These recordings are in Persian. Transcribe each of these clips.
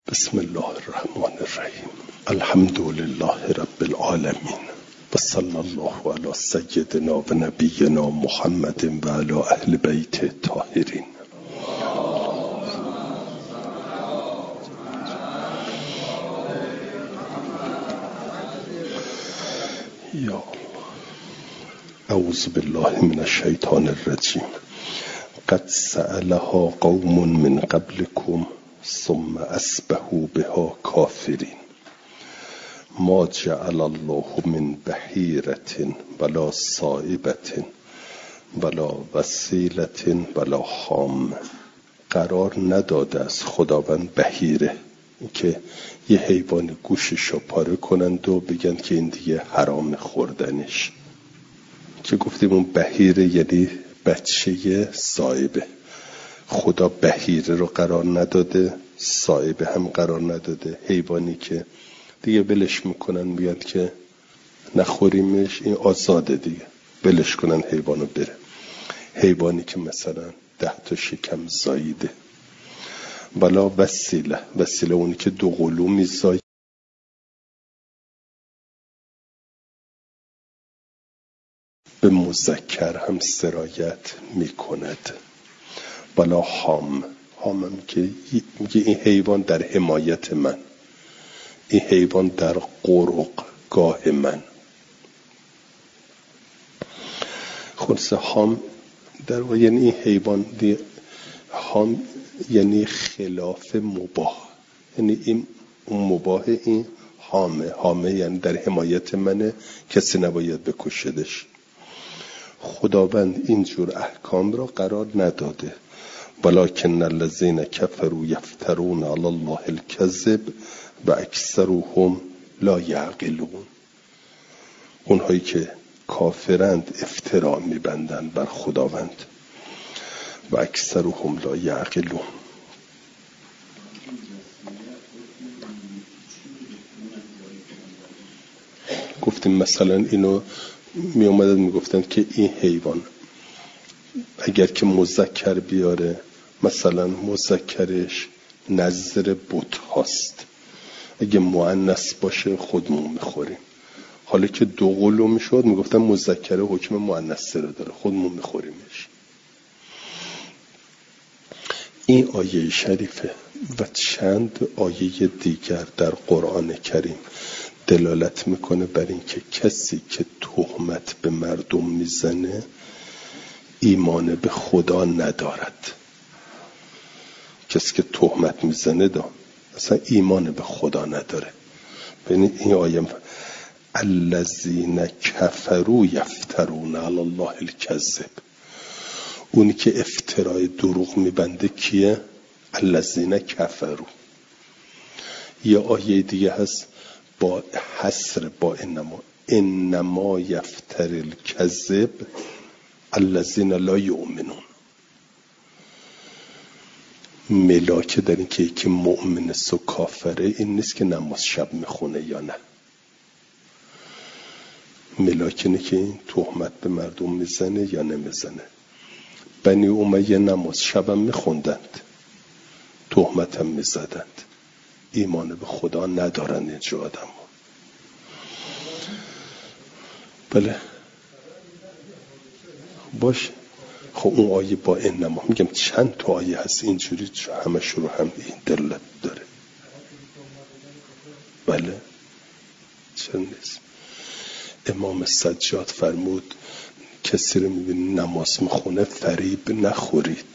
بسم الله الرحمن الرحیم. الحمد لله رب العالمین و صلی الله علی سیدنا و نبینا محمد و علی اهل بیت طاهرین. یا اعوذ بالله من الشیطان الرجیم. قد سألها قوم من قبلكم ثم اصبحوا بها کافرین. ما جعل الله من بحیرة ولا صائبة ولا وسیلة ولا حام. قرار نداده از خداوند بحیره که یه حیوان گوششو پاره کنند و بگن که این دیگه حرام خوردنش، که گفتیم اون بحیره یعنی بچه صائبه. خدا بحیره رو قرار نداده، صائبه هم قرار نداده. حیوانی که دیگه ولش میکنن میگن که نخوریمش، این آزاده دیگه، ولش کنن حیوانو بره. حیوانی که مثلا 10 تا شکم زاییده. ولا وسیله، وسیله اونی که 2 قلو میزاید به مذکر هم سرایت میکند. ولا حام، حام هم که میگه این حیوان در حمایت من، این حیوان در قرق گاه من. خلاصه حام در واقع یعنی این حیوان حام یعنی خلاف مباح، یعنی این اون مباح، این حامه یعنی در حمایت منه، کسی نباید بکشدش. خداوند اینجور احکام را قرار نداده. ولکن الذین کفروا یفترون علی الله الکذب و اکثرهم لا یعقلون. اونهایی که کافرند افترا میبندند بر خداوند و اکثرهم لا یعقلون. گفتیم مثلا اینو می اومدن میگفتن که این حیوان اگر که مذکر بیاره، مثلا مذکرش نظر بت هاست، اگه مؤنث باشه خودمون میخوریم. حالا که 2 قلو میشد میگفتن مذکره حکم مؤنث رو داره، خودمون میخوریمش. این آیه شریفه و چند آیه دیگر در قرآن کریم دلالت میکنه بر این که کسی که تهمت به مردم میزنه ایمان به خدا ندارد. کسی که تهمت میزنه اصلا ایمان به خدا نداره. ببینید این آیه الذین کفروا یفترون علی الله الکذب، اونی که افترای دروغ میبنده کیه؟ الذین کفروا. یه آیه دیگه هست با حصر با انما یفتر الکذب الذین لا یؤمنون. ملاکه در این که یکی مؤمن و کافره این نیست که نماز شب میخونه یا نه. ملاکه اینه که این تهمت به مردم میزنه یا نمیزنه. بنی امیه نماز شب هم میخوندند، تهمت هم میزدند، ایمان به خدا ندارن اینجا آدم. بله باشه. خب اون آیه با انما، میگم چند تا آیه هست اینجوری همه رو هم این دلالت داره. بله چرا نیست. امام سجاد فرمود کسی رو میبینی نماز میخونه فریب نخورید.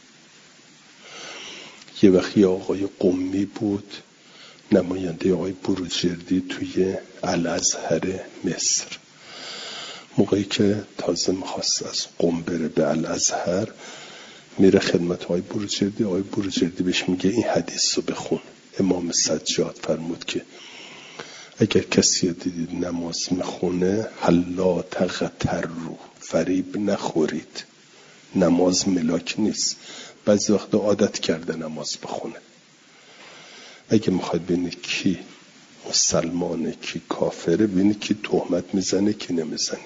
یه وقتی آقای قمی بود، نماینده آقای بروجردی توی الازهر مصر، موقعی که تازه میخواست از قم بره به الازهر، میره خدمت آقای بروجردی. آقای بروجردی بهش میگه این حدیث رو بخون. امام سجاد فرمود که اگر کسی دیدید نماز میخونه حلا تغتروا، فریب نخورید. نماز ملاک نیست. بعضی وقت عادت کرده نماز بخونه. اگه میخواید ببینید کی مسلمانه کی کافره، ببینید کی تهمت میزنه کی نمیزنه.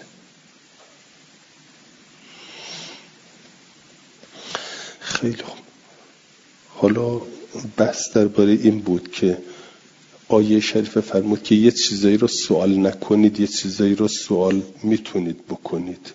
خیلی خوب. حالا بحث درباره این بود که آیه شریف فرمود که یه چیزایی رو سوال نکنید، یه چیزایی رو سوال میتونید بکنید.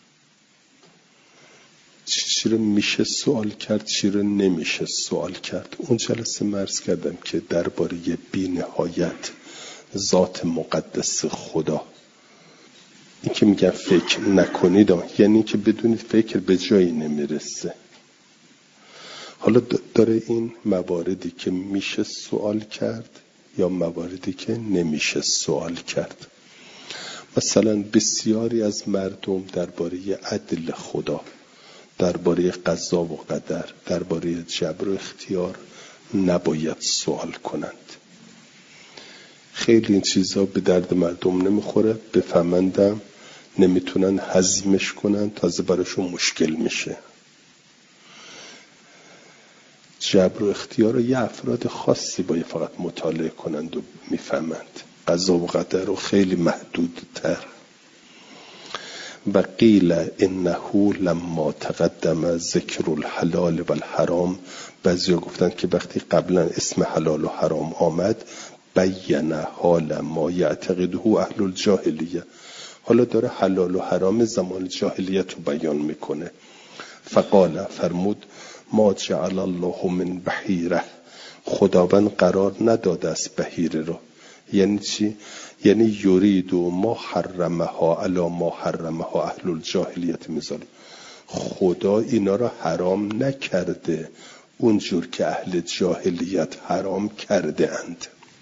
چی رو میشه سوال کرد، چی رو نمیشه سوال کرد. اون جلسه عرض کردم که درباره بی نهایت ذات مقدس خدا، این که میگن فکر نکنید یعنی که بدونید فکر به جایی نمیرسه. حالا داره این مواردی که میشه سوال کرد یا مواردی که نمیشه سوال کرد. مثلا بسیاری از مردم درباره عدل خدا، درباره قضا و قدر، درباره جبر و اختیار نباید سوال کنند. خیلی این چیزا به درد مردم نمیخوره، بفهمندم نمیتونن هضمش کنن، تازه براشون مشکل میشه. جبر و اختیار رو یه افراد خاصی باید فقط مطالعه کنند و میفهمند، قضا و قدر رو خیلی محدودتر. و قیل انه لما تقدم ذکر الحلال و الحرام، بعضیا گفتن که وقتی قبلا اسم حلال و حرام آمد بیان حال ما یعتقده اهل الجاهلیه، حالا داره حلال و حرام زمان جاهلیت رو بیان میکنه. فقال فرمود ما جعل الله من بحیره، خداوند قرار نداده است بحیره رو. یعنی چی؟ یعنی یرید و ما حرمها علی ما حرمها اهل الجاهلیت مثال. خدا اینا رو حرام نکرده اونجور که اهل جاهلیت حرام کرده اند.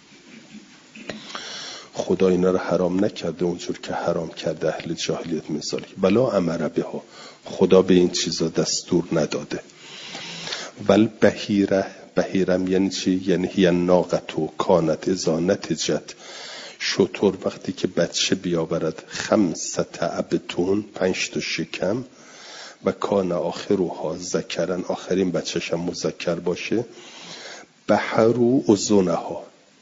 خدا اینا رو حرام نکرده اونجور که حرام کرده اهل جاهلیت مثالی. بلا امر بها، خدا به این چیزا دستور نداده. ول بحیرم یعنی چی؟ یعنی هی ناقت و کانت اذا نتجت، شتر وقتی که بچه بیاورد 5 ابتون 5 تا شکم و کان آخرها ذکرن، آخرین بچه‌ش هم مذکر باشه، بحرو اذنها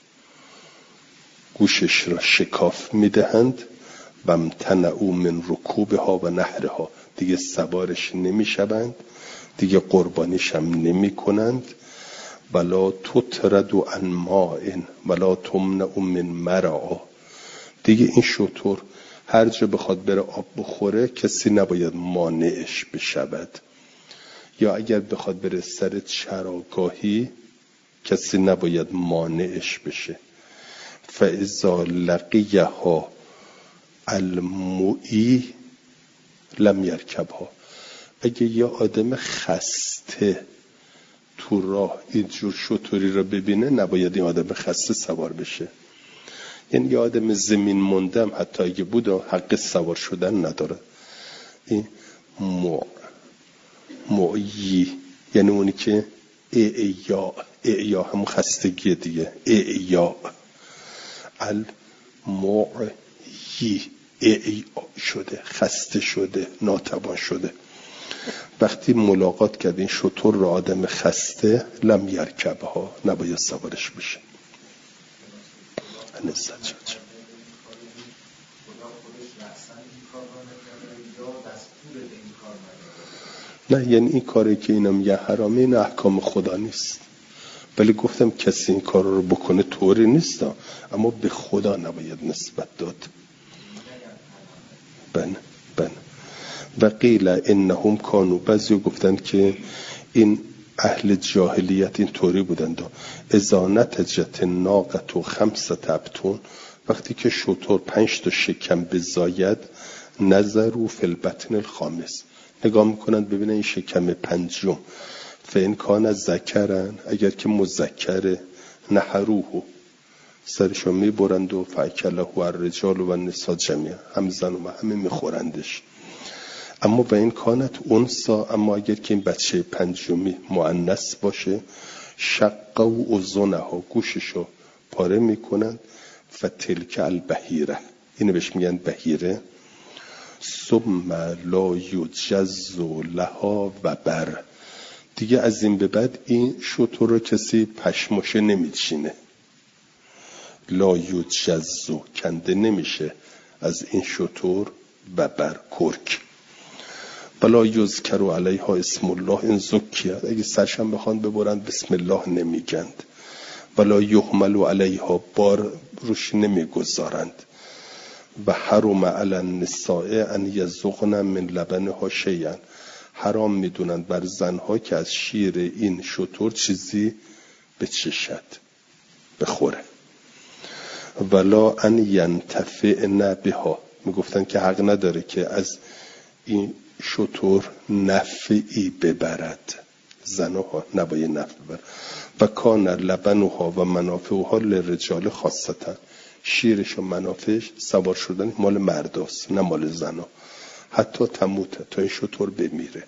گوشش را شکاف میدهند و امتنعوا من رکوبها و نحرها، دیگه سوارش نمیشوند، دیگه قربانیش هم نمی کنند. ولا تطرد عن ماء ولا تمنع من مرعا، دیگه این شتر هر جا بخواد بره آب بخوره کسی نباید مانعش بشود، یا اگر بخواد بره سر چراگاهی کسی نباید مانعش بشه. فاذا لقیها المعی لم یرکبها، اگه یه آدم خسته تو راه اینجور شطوری رو ببینه نباید این آدم خسته سوار بشه. یعنی یه آدم زمین موندم حتی اگه بود حق سوار شدن نداره. این معی یعنی اونی که اعیا همون خستگی دیگه، اعیا المعی اعیا شده، خسته شده، ناتوان شده. وقتی ملاقات کرد این شتر را آدم خسته لم یرکبها، نباید سوارش بشه. نه یعنی این کاری که اینم یه حرامه، این احکام خدا نیست، ولی گفتم کسی این کار رو بکنه طوری نیست، اما به خدا نباید نسبت داد. بله. و قیل انهم کانوا، بعضی گفتن که این اهل جاهلیت این طوری بودند. اذا نتجت ناقت و 5 ابتون، وقتی که شتر 5 تا شکم بزاید، نظروا فی البطن الخامس، نگاه میکنند ببینن این شکم پنجم، فین کان ذکرن، اگر که مذکره، نحروه سرشو میبرند و فاکله الرجال و النساء جميعا، هم زن و همه میخورندش. اما و این کانت انسا، اما اگر که این بچه پنجمی مؤنث باشه، شق و اذنها گوششو پاره میکنند، فتلک البحیره، اینو بهش میگن بحیره. ثم لا یجز لها و بر، دیگه از این به بعد این شتر رو کسی پشماشه نمیچینه. لا یجز، کنده نمیشه از این شتر و بر کرک. ولا یذکر علیها اسم الله ان زکیت، اگه سرشم بخوان ببرن بسم الله نمیگند. ولا یحمل علیها، بار روش نمیگذارند. و حرم علی النساء ان یذقن من لبنها شیئا، حرام میدونند بر زنها که از شیر این شتر چیزی بچشد، بخوره. ولا ان ینتفعن بها، میگفتن که حق نداره که از این شتر نفعی ببرد، زنها نباید نفع ببرد. و کان لبنها و منافعها للرجال خاصتا، شیرش و منافعش سوار شدن مال مرداست نه مال زنا. حتی تموت، تا این شتر بمیره.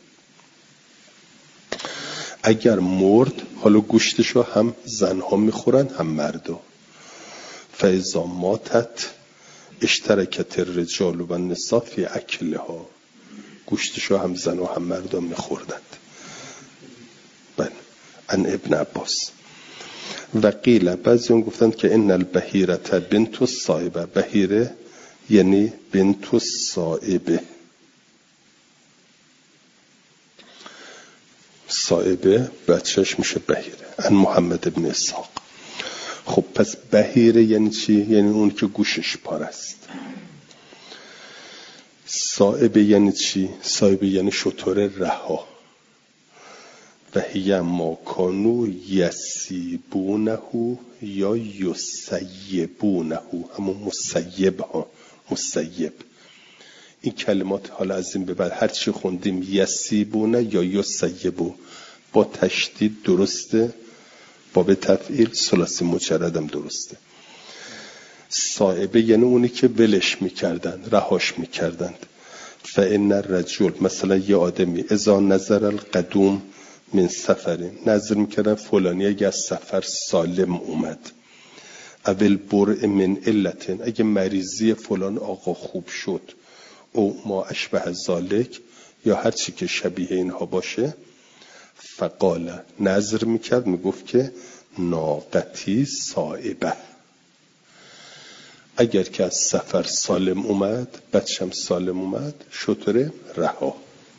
اگر مرد حالا گوشتشو هم زنها میخورن هم مردا. فاذا ماتت اشترکت الرجال و النساء فی اکلها، گوشتشو هم زنها هم مردا میخوردند. بله. ان ابن عباس. و قیل، بعضی هم گفتند که ان البحیره بنت الصائبه، بحیره یعنی بنت الصائبه، صائبه بچهش میشه بحیره. ان محمد ابن اسحاق. خب پس بحیره یعنی چی؟ یعنی اون که گوشش پاره است. صائبه یعنی چی؟ صائبه یعنی شتر رها. و هی ما کانو یسیبونه یا یسیبونه، همون مسیب ها، مسیب. این کلمات حالا از این به بعد هر چی خوندیم یسیبونه یا یسیبو با تشدید درسته، با به تفعیل ثلاثی مجرد هم درسته. صائبه یعنی اونی که ولش میکردن، رهاش میکردند. فإن الرجل، مثلا یه آدمی اذا نظر القدوم من سفرین، نظر میکردن فلانی اگه از سفر سالم اومد. اول برء من علتین، اگه مریضی فلان آقا خوب شد، او ما اشبه ذالک، یا هر چی که شبیه اینها باشه. فقال، نظر میکرد میگفت که ناقتی صائبه، اگر که از سفر سالم اومد، بچم سالم اومد، شتر رها.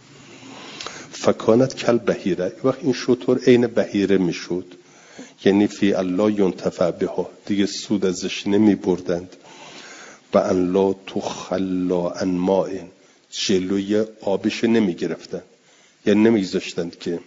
فکانت کل بحیره، وقت این شتر عین بحیره میشد، یعنی فی الله ینتفع بها، دیگه سود ازش نمی بردند. و ان لا تخلا عن ماء، جلوی آبش نمی گرفتند، یعنی نمی گذاشتند که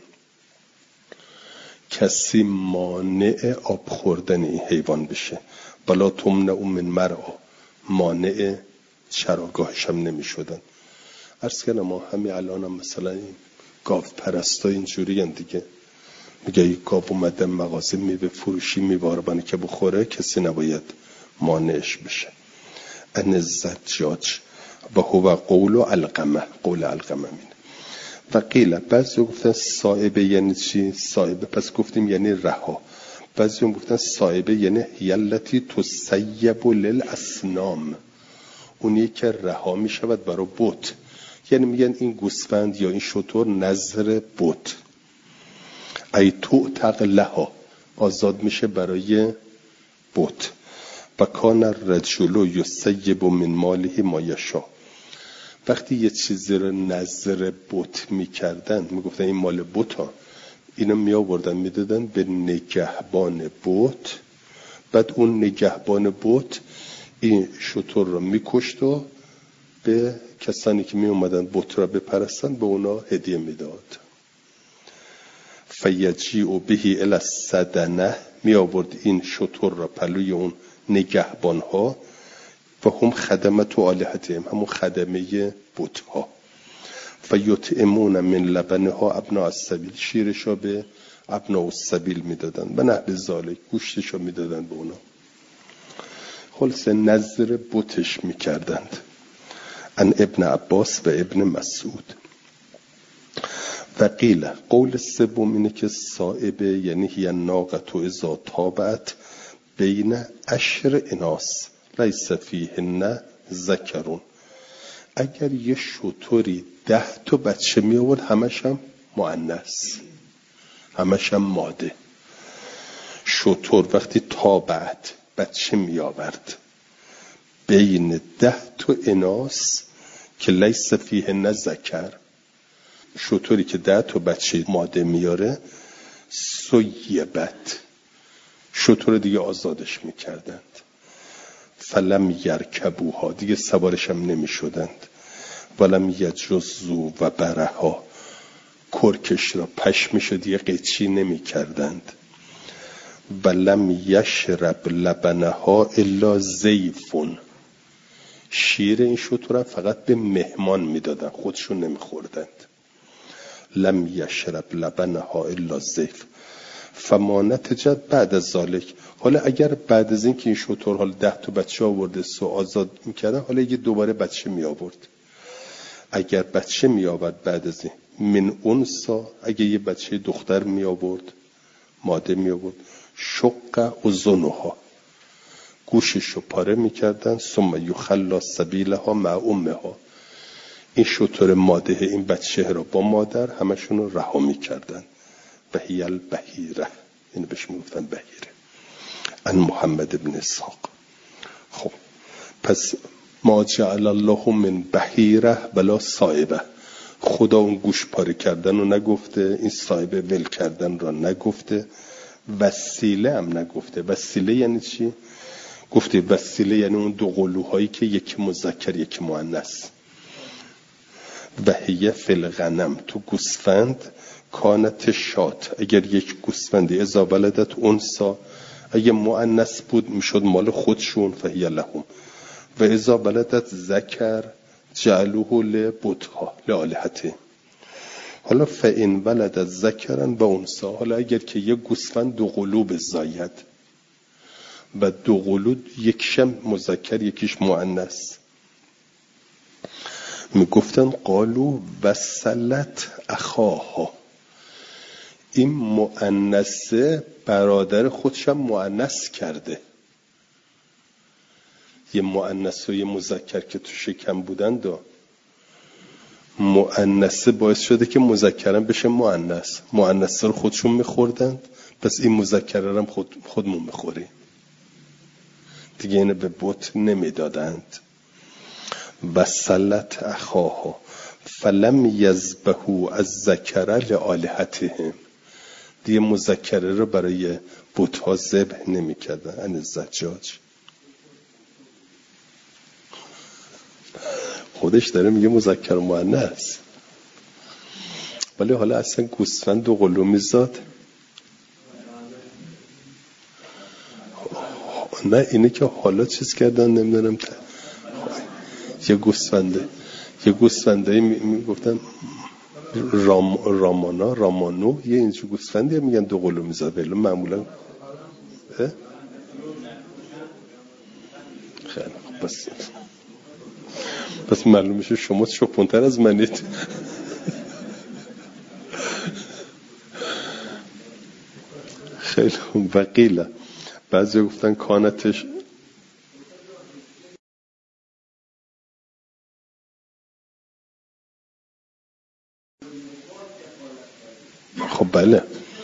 کسی مانع آب خوردن این حیوان بشه. بلا تمنع من مرعا، مانع چراگاهش هم نمی شدن. عرض کنم ما همین الان هم مثلا این گاو پرستا اینجوری هم دیگه، میگه یک گاو اومده مغازه میوه فروشی میباره که بخوره، کسی نباید مانعش بشه. ان الزجاج و هو قول علقمه، قول علقمه مینه. و قیل، بعضی گفتن صائبه یعنی چی؟ صائبه پس گفتیم یعنی رها. بعضی گفتن صائبه یعنی یلتی تسیب للاسنام، اونی که رها میشود برای بت، یعنی میگن این گوسفند یا این شتر نظر بت. ای تعتق لها، آزاد میشه برای بت. و کان الرجل یسیب من ماله ما یشاء، وقتی یه چیزی رو نظر بت میکردن، میگفتن این مال بت ها، اینو میآوردن میدادن به نگهبان بت، بعد اون نگهبان بت این شتر رو میکشت و به کسانی که می اومدن بت را بپرستن به اونا هدیه میداد. فیجیء به الی السدنه، می آورد این شتر را پلوی اون نگهبان ها، و هم خدمت و آلهتهم، همون خدمه بت ها. فیطعمون من لبنها ابناء السبیل، شیرش را به ابناء السبیل میدادن و نحو ذالک، گوشتش را میدادن به اونا. خلاصه نظر بتش میکردند. ان ابن عباس و ابن مسعود. و قیل، قول سوم اینه که صائبه یعنی هی الناقة اذا تابعت بین 10 اناث لیس فیهن ذکرون، اگر یه شتری 10 تا بچه می آورد، همش هم مؤنث، همش هم ماده. شتر وقتی تابعت بچه می آورد بین 10 تا اناث که لیس فیهن ذکر، شتری که 10 تا بچه ماده میاره سیبت، شتر دیگه آزادش میکردند. فلم یرکبوها، دیگه سوارش هم نمیشدند. ولم یجزو و برها، کرکش را پشمش دیگه قیچی نمیکردند. ولم یشرب لبنها الا زیفون، شیر این شتر فقط به مهمان میدادن، خودشون نمیخوردند. لم یشرب لبنها الا زیف فما نتجت بعد از ذالک. حالا اگر بعد از این که این شتر حالا 10 تا بچه آورده سو آزاد میکردن، حالا یه دوباره بچه می آورد. اگر بچه می آورد بعد از این من اونسا، اگر یه بچه دختر می آورد، ماده می آورد، شق اذنها، گوششو پاره میکردن. ثم یخلا سبیلها مع امها، این شتر ماده این بچه را با مادر همشون رو رها میکردن. بهی البحیره، اینو بهش میگفتن بحیره. ان محمد ابن اسحاق. خب پس ما جعل الله من بحیره ولا صائبه، خدا اون گوش پاره کردن رو نگفته، این صائبه ول کردن را نگفته، وسیله هم نگفته. وسیله یعنی چی؟ گفته وسیله یعنی اون دو قلوهایی که یکی مذکر یکی مؤنث. وهیه فی الغنم، تو گوسفند، کانت شات، اگر یک گوسفندی اذا ولدت انثى، اگه مؤنث بود میشد مال خودشون، فهیه لهم. و اذا ولدت ذکر جعلوه لبطها لآلهته. حالا فإن ولدت ذکرا و انثى، حالا اگر که یک گوسفند دو قلوب زاید و دو قلوب یکیشم مذکر یکیش مؤنث، میگفتن قالو وصلت اخاها، این مؤنثه برادر خودشم مؤنث کرده. یه مؤنث و یه مذکر که تو شکم بودند و مؤنثه باعث شده که مذکرم بشه مؤنث، مؤنثه رو خودشون میخوردند، پس این مذکره هم خودمون میخوریم دیگه، اینه به بت نمیدادند. وصلت اخاها فلم یذبحوا الذکر لآلهتهم، دیگه مذکره رو برای بت‌ها ذبح نمی‌کردن. ان الزجاج خودش داره میگه مذکر و مؤنث، ولی حالا اصلا گوسفند و قلو میزاد. نه اینه که حالا چیز کردن نمیدونم، یه گوسفنده میگفتن رامانو، یه اینجور گوسفندی میگن دو قلو میزاد، ولی معمولا خیلی خوب. پس معلوم میشه شما شپونتر از منید. خیلی خوب. وقیله بعضی گفتن کانتش، خب بله،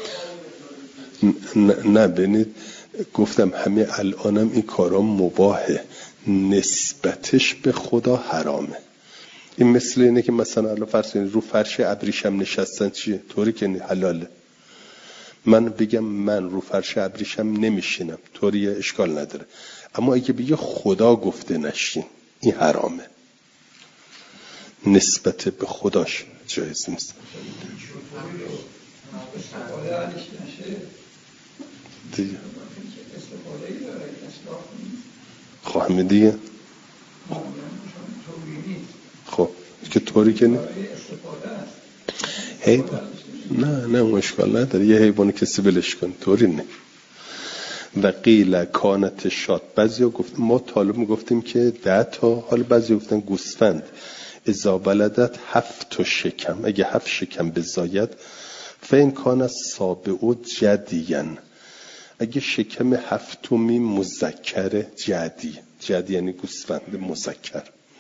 نه ببینید گفتم همه الانم این کارا مباهه، نسبتش به خدا حرامه. این مثل اینه که مثلا الان فرض کنید رو فرش ابریشم نشستن، چیه؟ طوری که حلاله. من بگم من رو فرش ابریشم نمیشینم، طوری اشکال نداره، اما اگه بگه خدا گفته نشین، این حرامه، نسبت به خداش جایز نیست. دیگه خواهمه دیگه، خب که طوری که نه اون اشکال نداره، یه حیوانی کسی بلش کن، طوری نه. و قیل کانت شات، بعضیا گفتن، ما طالب میگفتیم که 10 تا، حالا بعضیا گفتن گوسفند اذا ولدت 7 تا شکم، اگه 7 شکم بزاید، فین کان سابع جدیان، اگه شکم 7 مذکر جدی یعنی گوسفند مذکر،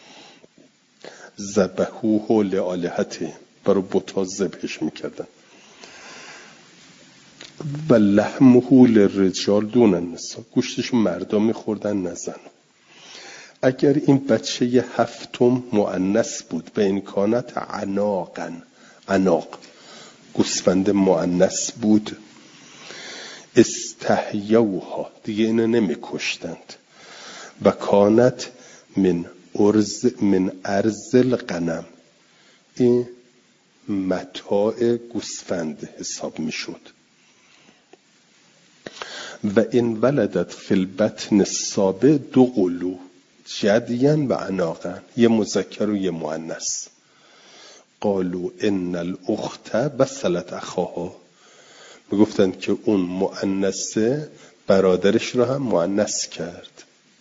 ذبحوه لآلهته، برای بت‌ها ذبحش میکردن. و لحمه للرجال دون النساء، گوشتش مردا میخوردن نه زن. اگر این بچه 7 مؤنث بود و این کانت عناقن، عناق گوسفند مؤنث بود. استحیوها دیگه اینو نمی کشتند. و کانت من ارز الغنم، این متاع گوسفند حساب می شد. و این ولدت فی البطن السابع 2 قلو جدیا و عناقا، یه مذکر و یه مؤنث. قالوا ان الاخت بسلت اخاها، میگفتند که اون مؤنثه برادرش رو هم مؤنث کرد.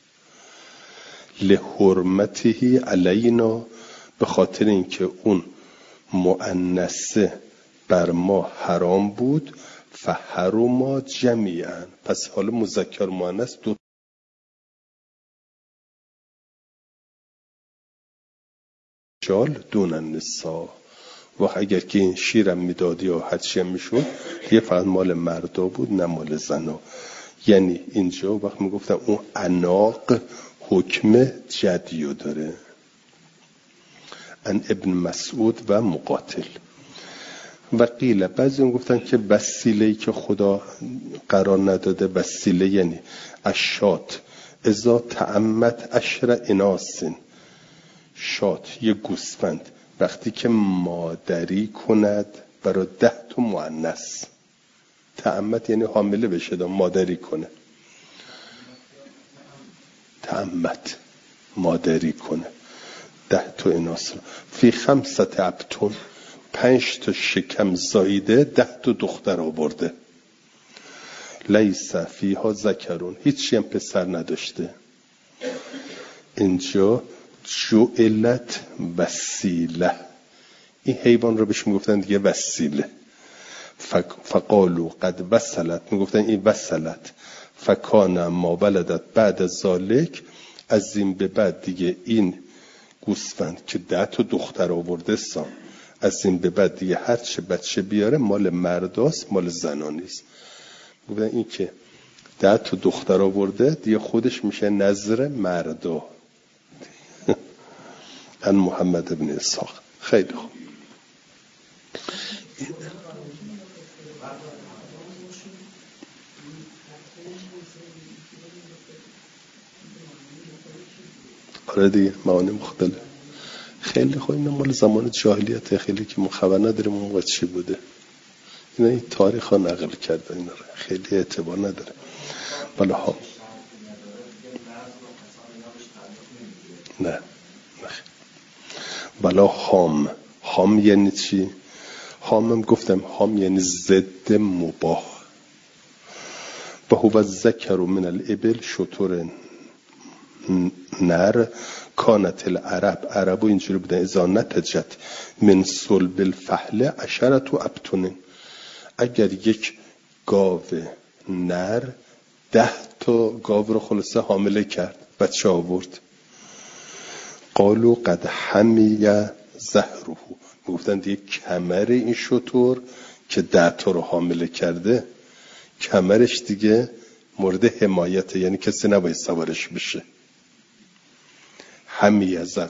لحرمته علینا، به خاطر اینکه اون مؤنثه بر ما حرام بود. فحرما جمیعا، پس حالا مذکر مؤنث 2 جال دون النساء. و اگر که این شیرم میدادی یا هرچی هم میشد یه فقط مال مردا بود نه مال زنا. یعنی اینجا وقت میگفتن اون عناق حکم جدیو داره. ان ابن مسعود و مقاتل. و قیل بعضی اون گفتن که وسیله‌ای که خدا قرار نداده، وسیله یعنی الشات اذا تعمت 10 اناسن، شات یه گوسفند وقتی که مادری کند برای 10 تا مؤنث، تعمت یعنی حامله بشه مادری کنه، تعمت مادری کنه 10 تا اناث. فی 5 ابطن، 5 تا شکم زایده 10 تا دختر آورده. لیس فیها ذکرون، هیچی هم پسر نداشته. اینجا جعلت وسیله، این حیوان رو بهش میگفتن دیگه وسیله. فقالو قد وصلت، میگفتن این وصلت. فکان ما ولدت بعد ذالک، از این به بعد دیگه این گوسفند که 10 تا دختر آورده سام، از این به بعد دیگه هر چه بچه بیاره مال مرداست، مال زنا نیست. میگفتن این که 10 تا دختر آورده دیگه خودش میشه نظر مردا. ان محمد ابن اسحاق. خیلی خوب. آره دیگه معانی مختلف. خیلی خوب. این مال زمان جاهلیت، خیلی که خبر نداریم اون موقع چی بوده. اینا این تاریخ ها نقل کرده، اینا خیلی اعتبار نداره. بله ها نه بلا هام یعنی چی؟ هامم گفتم هام یعنی ضد مباح. و هو الذکر من الابل، شطور نر. کانت العرب، عربو اینجوری بودن اذا نتجت من صلب الفحل 10 ابطن، اگر یک گاو نر 10 تا گاو رو خلاصه حامله کرد، بچه آورد. قالو قد حمی زهره، گفتن دیگه کمر این شطور که 10 تا رو حامله کرده کمرش دیگه مورد حمایته، یعنی کسی نباید سوارش بشه. حمی زهره،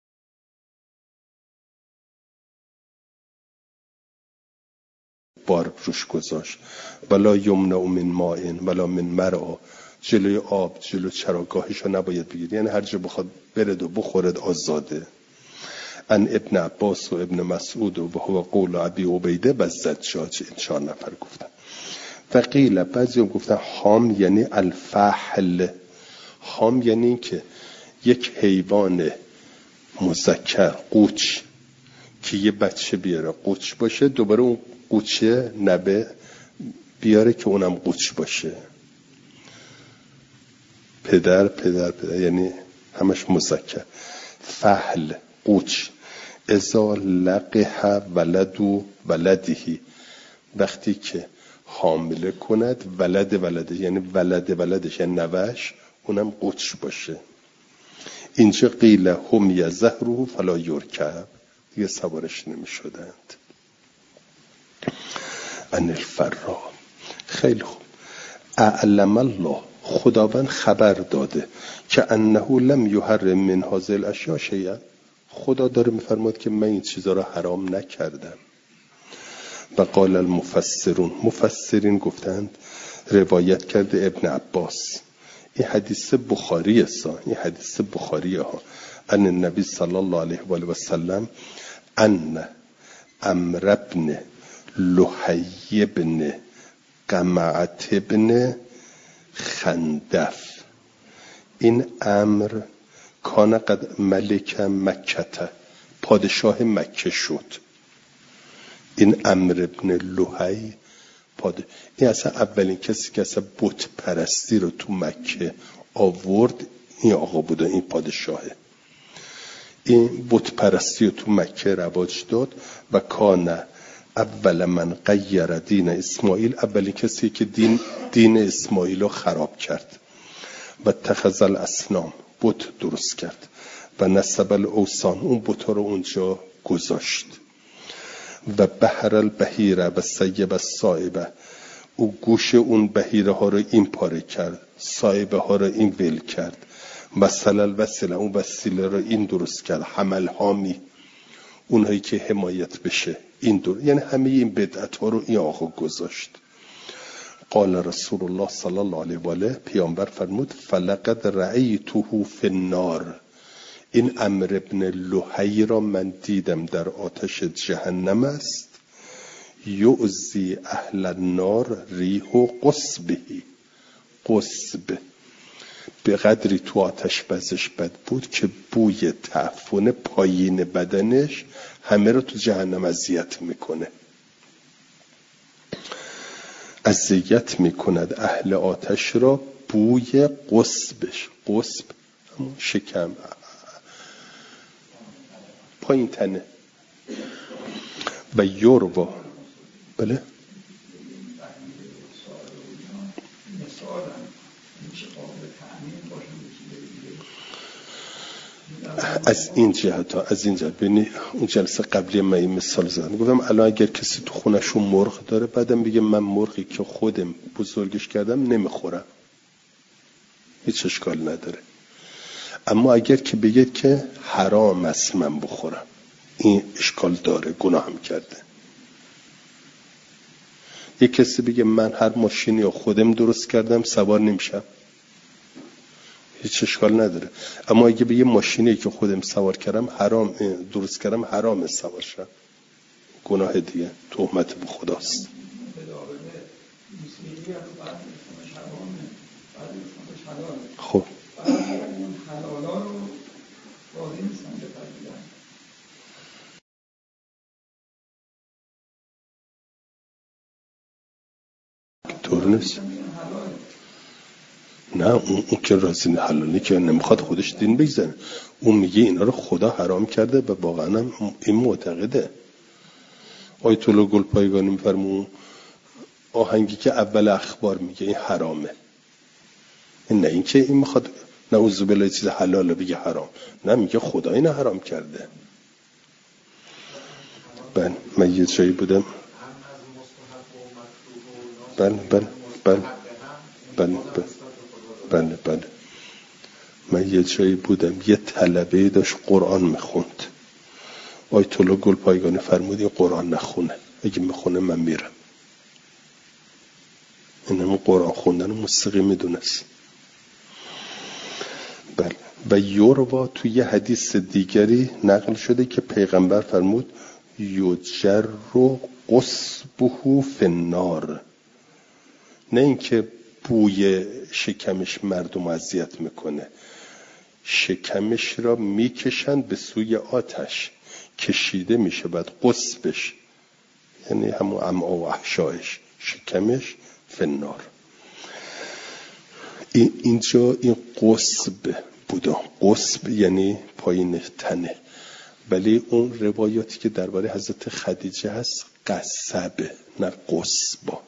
بار روش گذاشت. ولا یمنع من ماء ولا من مرعى، جلوی آب جلو چراگاهشو نباید بگیری، یعنی هر جا بخواد برد و بخورد آزاده. ان ابن عباس و ابن مسعود و هو قول ابی عبیده و زجاج، این 4 نفر گفتن. و قیل بعضی هم گفتن حام یعنی الفحل. حام یعنی این که یک حیوان مذکر قوچ که یه بچه بیاره قوچ باشه، دوباره اون قوچه نبه بیاره که اونم قوچ باشه. پدر یعنی همش مذکر. فحل قوچ. اذا لقح ولدو ولدهی، وقتی که حامله کند ولده یعنی ولدش یعنی نوش، اونم قوچ باشه. اینجا قیل هم یزهره فلا یرکب، دیگه سوارش نمی شدند. ان الفرا. خیلی خوب. اعلم الله، خداوند خبر داده که انه لم یحرم من هذه الاشیاء شیئا، خدا داره میفرماد که من این چیزا رو حرام نکردم. و قال مفسرین گفتند روایت کرده ابن عباس. این حدیث بخاری است، این حدیث بخاری ها. ان النبی صلی الله علیه و آله و سلم ان عمرو بن لحی بن قمعة بن خندف، این امر کان قد ملک مکه، پادشاه مکه شد. این عمرو بن لحی این اصلا اولین کسی که اصلا بت پرستی رو تو مکه آورد این آقا بوده، این پادشاهه. این بت پرستی رو تو مکه رواج داد و کان اول من غیر دین اسماعیل، اولین کسی که دین اسماعیل رو خراب کرد. و اتخذ الاصنام، بت درست کرد. و نصب الاوثان، اون بت‌ها رو اونجا گذاشت. و بحر البحیره و سیب السائبه، او گوش اون بحیره ها رو این پاره کرد، سائبه ها رو این ول کرد. وصل الوسیله، اون وسیله رو این درست کرد. حمل حامی، اونهایی که حمایت بشه این یعنی همه این بدعت ها رو این آقا گذاشت. قال رسول الله صلی الله علیه و آله، پیامبر فرمود فلقد رأیته فی النار، این عمرو ابن لحی را من دیدم در آتش جهنم است. یعزی اهل النار ریح و قصبهی، قصب به قدری تو آتش بزش بد بود که بوی تعفن پایین بدنش همه رو تو جهنم اذیت میکنه. اذیت میکند اهل آتش را بوی قصبش، قصب همون شکم پایین تنه. و یوروا، بله از این جهت ببینی اون جلسه قبلی من این مثال زدم، گفتم الان اگر کسی تو خونه‌شون مرغ داره بعدم بگه من مرغی که خودم بزرگش کردم نمیخورم، هیچ اشکال نداره. اما اگر که بگه که حرام است من بخورم، این اشکال داره، گناه هم کرده. یک کسی بگه من هر ماشینی رو خودم درست کردم سوار نمیشم، هیچ اشکال نداره. اما اگه به یه ماشینی که خودم سوار کردم حرام درست کردم حرام سوار شم، گناه دیگه، تهمت به خداست. خب طور نیست. نه اون که راضی حلالی که نمیخواد خودش دین بگذاره، اون میگه اینا رو خدا حرام کرده و واقعا هم این معتقده. آیت الله گلپایگانی میفرمون آهنگی که اول اخبار میگه این حرامه، این نه اینکه این میخواد نعوذ بالله چیز حلاله بگه حرام، نه میگه خدا اینو حرام کرده. من یه جایی بودم بله من یه جایی بودم یه طلبه داشت قرآن میخوند، آیت الله گلپایگانی فرمود این قرآن نخونه، اگه میخونه من میرم. اینم قرآن خوندن موسیقی میدونست. بله. و یوروا توی یه حدیث دیگری نقل شده که پیغمبر فرمود یجر قصبه فی النار، نه اینکه بوی شکمش مردم اذیت میکنه، شکمش را میکشند به سوی آتش، کشیده میشه بعد قصبش یعنی همون امعا و احشایش، شکمش فی النار. اینجا این قصب بوده، قصب یعنی پایین تنه، ولی اون روایاتی که درباره حضرت خدیجه هست قصبه نه قصبا.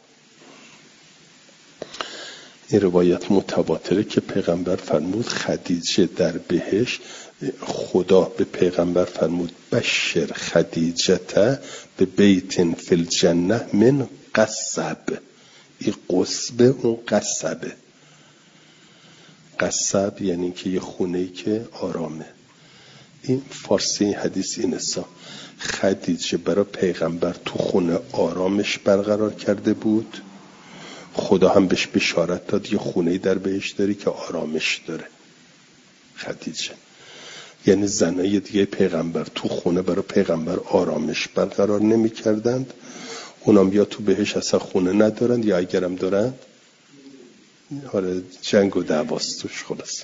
این روایت متواتره که پیغمبر فرمود خدیجه در بهشت، خدا به پیغمبر فرمود بشر خدیجه به بیت فی الجنه من قصب. این قصب اون قصبه، قصب یعنی که یه خونه‌ای که آرامه، این فارسی حدیث این است: خدیجه برای پیغمبر تو خونه آرامش برقرار کرده بود، خدا هم بهش بشارت داد یه خونه در بهش داری که آرامش داره. خدیجه یعنی زنای دیگه پیغمبر تو خونه برای پیغمبر آرامش برقرار نمی کردند، اونام یا تو بهش اصلا خونه ندارند یا اگرم دارند آره جنگ و دعواست توش. خلاصه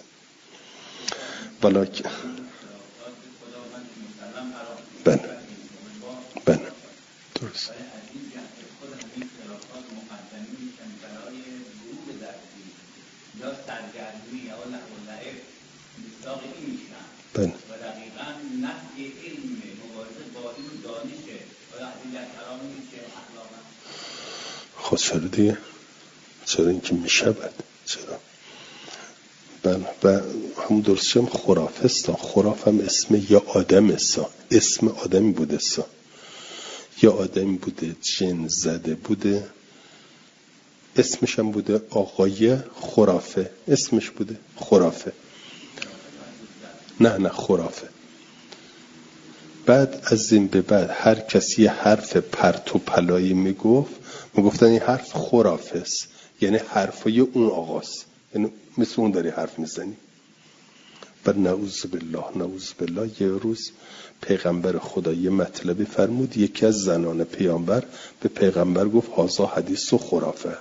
بلکه بله درست. بله. خود چرا دیگه؟ چرا اینکه میشود؟ چرا؟ بله. و هم درست هم خرافه است. خراف هم اسم یا آدم است، اسم آدمی بوده است، یا آدمی بوده جن زده بوده، اسمش هم بوده آقای خرافه، اسمش بوده خرافه. نه خرافه. بعد از این به بعد هر کسی یه حرف پرت و پلایی میگفتن این حرف خرافه است، یعنی حرفای اون آقاست، یعنی مثل اون داری حرف میزنی. بر نعوذ بالله یه روز پیغمبر خدا یه مطلبی فرمود، یکی از زنان پیامبر به پیغمبر گفت هذا حدیث و خرافه.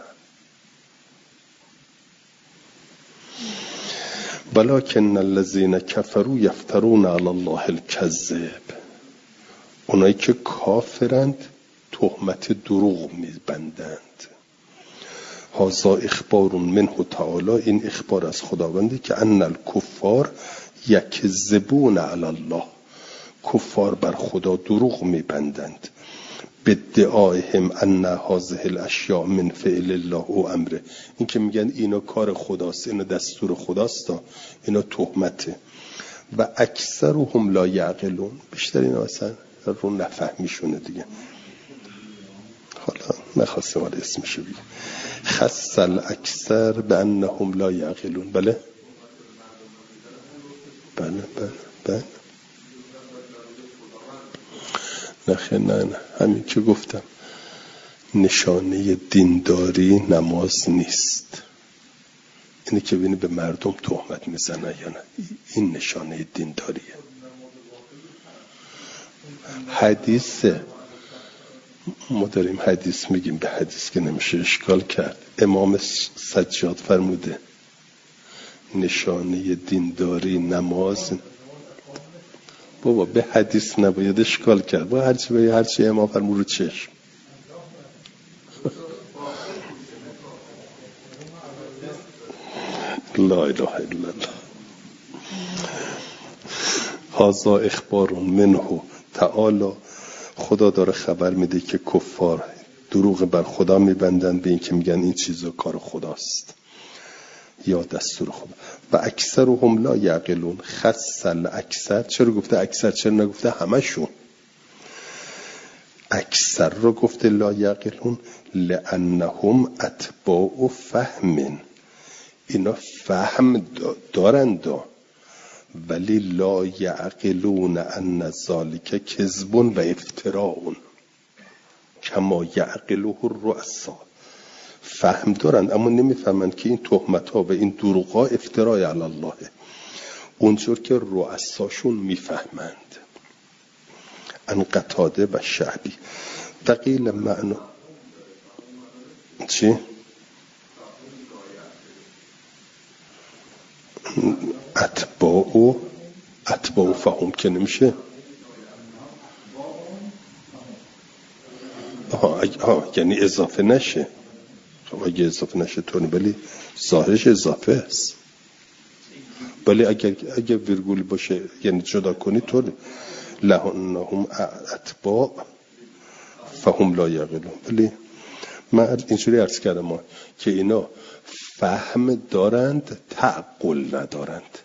ولکن الذین کفروا یفترون علی الله الکذب. اونایی که کافرند تهمت دروغ میبندند. هذا اخبار منه تعالی، این اخبار از خداونده که ان الکفار یکذبون علی الله، کفار بر خدا دروغ میبندند. بدعائهم ان هذه الاشیاء من فعل الله و امره، این که میگن اینا کار خداست، اینا دستور خداست، اینا تهمته. و اکثرهم لا یعقلون، بیشتر اینا اصلا رو نفهمیشونه دیگه. حالا نخواستم حالا اسمشو بگم. خص الاکثر بانهم لا یعقلون. بله نه همین که گفتم نشانه دینداری نماز نیست. اینه که ببینی به مردم تهمت میزنه یا نه، این نشانه دینداریه. حدیثه، ما داریم حدیث میگیم، به حدیث که نمیشه اشکال کرد. امام سجاد فرموده نشانه دینداری نماز. بابا به حدیث نباید اشکال کرد، با هرچی امام فرمود رو چشم. لا اله الا الله. هذا اخبار منه تعالی، خدا داره خبر میده که کفار دروغ بر خدا میبندن به این که میگن این چیزا کار خداست یا دستور خدا. و اکثرهم لا یعقلون. خص الاکثر، چرا گفته اکثر، چرا نگفته همشون؟ اکثر رو گفته لا یعقلون لانهم اتباع فهم، اینا فهم دارند ولی لا یعقلون ان ذلک کذب و افتراء کما یعقله الرؤسا. فهم دارند اما نمیفهمند که این تهمت ها و این دروغ ها افتراء علی الله، اونجور که رؤساشون میفهمند. ان قتاده و شعبی دقیل معنا چی؟ اتباع فهم که نمیشه. یعنی اضافه نشه. خب اگه اضافه نشه طوری، ولی ظاهرش اضافه است. ولی اگه ویرگول باشه یعنی جدا کنی طوری لهم اتباع فهم لا یعقلون. ولی من اینجوری عرض کردم که اینا فهم دارند تعقل ندارند.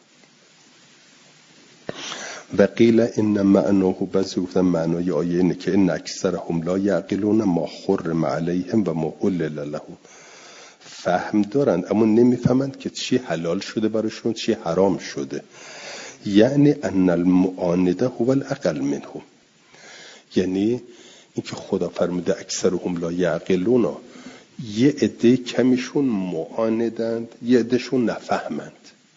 و قیل ان معناه، بعضی گفتن معنای آیه اینه که ان اکثرهم لا یعقلون ما حرم علیهم و ما حلل لهم. فهم دارند اما نمیفهمند که چی حلال شده براشون چی حرام شده. یعنی ان المعانده هو الاقل منهم، یعنی اینکه خدا فرموده اکثرهم لا یعقلون، یه عده کمیشون معاندند یه عدهشون نفهمند،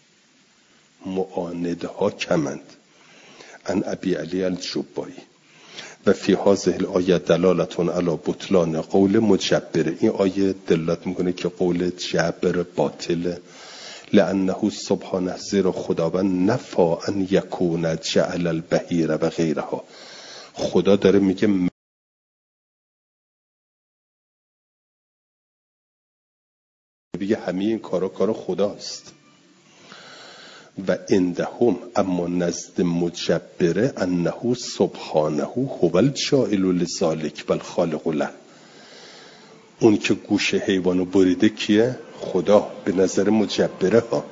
معانده ها کمند. ان ابی علی الجبایی و فی هذه الآیه دلالتون علی بطلان قول مجبر. این آیه دلالت میکنه که قول جبر باطله، لانه سبحانه زیرا خداوند نفا ان یکون جعل البحیر و غیرها. خدا داره میگه همه این کار خداست. و عندهم اما نزد مجبره انه سبحانه هو الجاعل لذلک و الخالق له. اون که گوش حیوانو بریده کیه؟ خدا به نظر مجبره ها.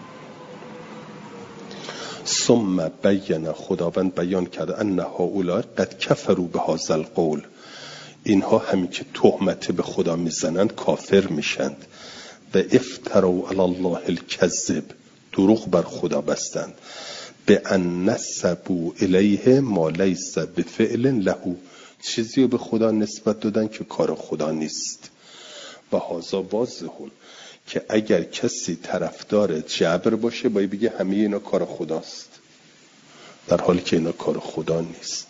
ثم بین، خداوند بیان کرده ان هؤلاء قد کفروا بهذا القول، اینها همین که تهمت به خدا میزنند کافر میشند. و افتروا علی الله الکذب، دروغ بر خدا بستند. به ان نسبوا الیه ما لیس بفعل له، چیزی رو به خدا نسبت دادن که کار خدا نیست. و هذا واضحون، که اگر کسی طرفدار جبر باشه باید بگه همه اینا کار خداست، در حالی که اینا کار خدا نیست.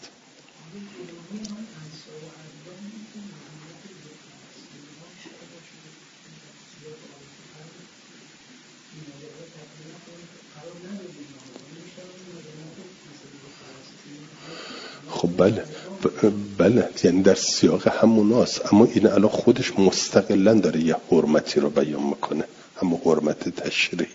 خب بله یعنی در سیاق هموناست، اما این الان خودش مستقلاً داره یه حرمتی رو بیان میکنه، همون حرمت تشریعی.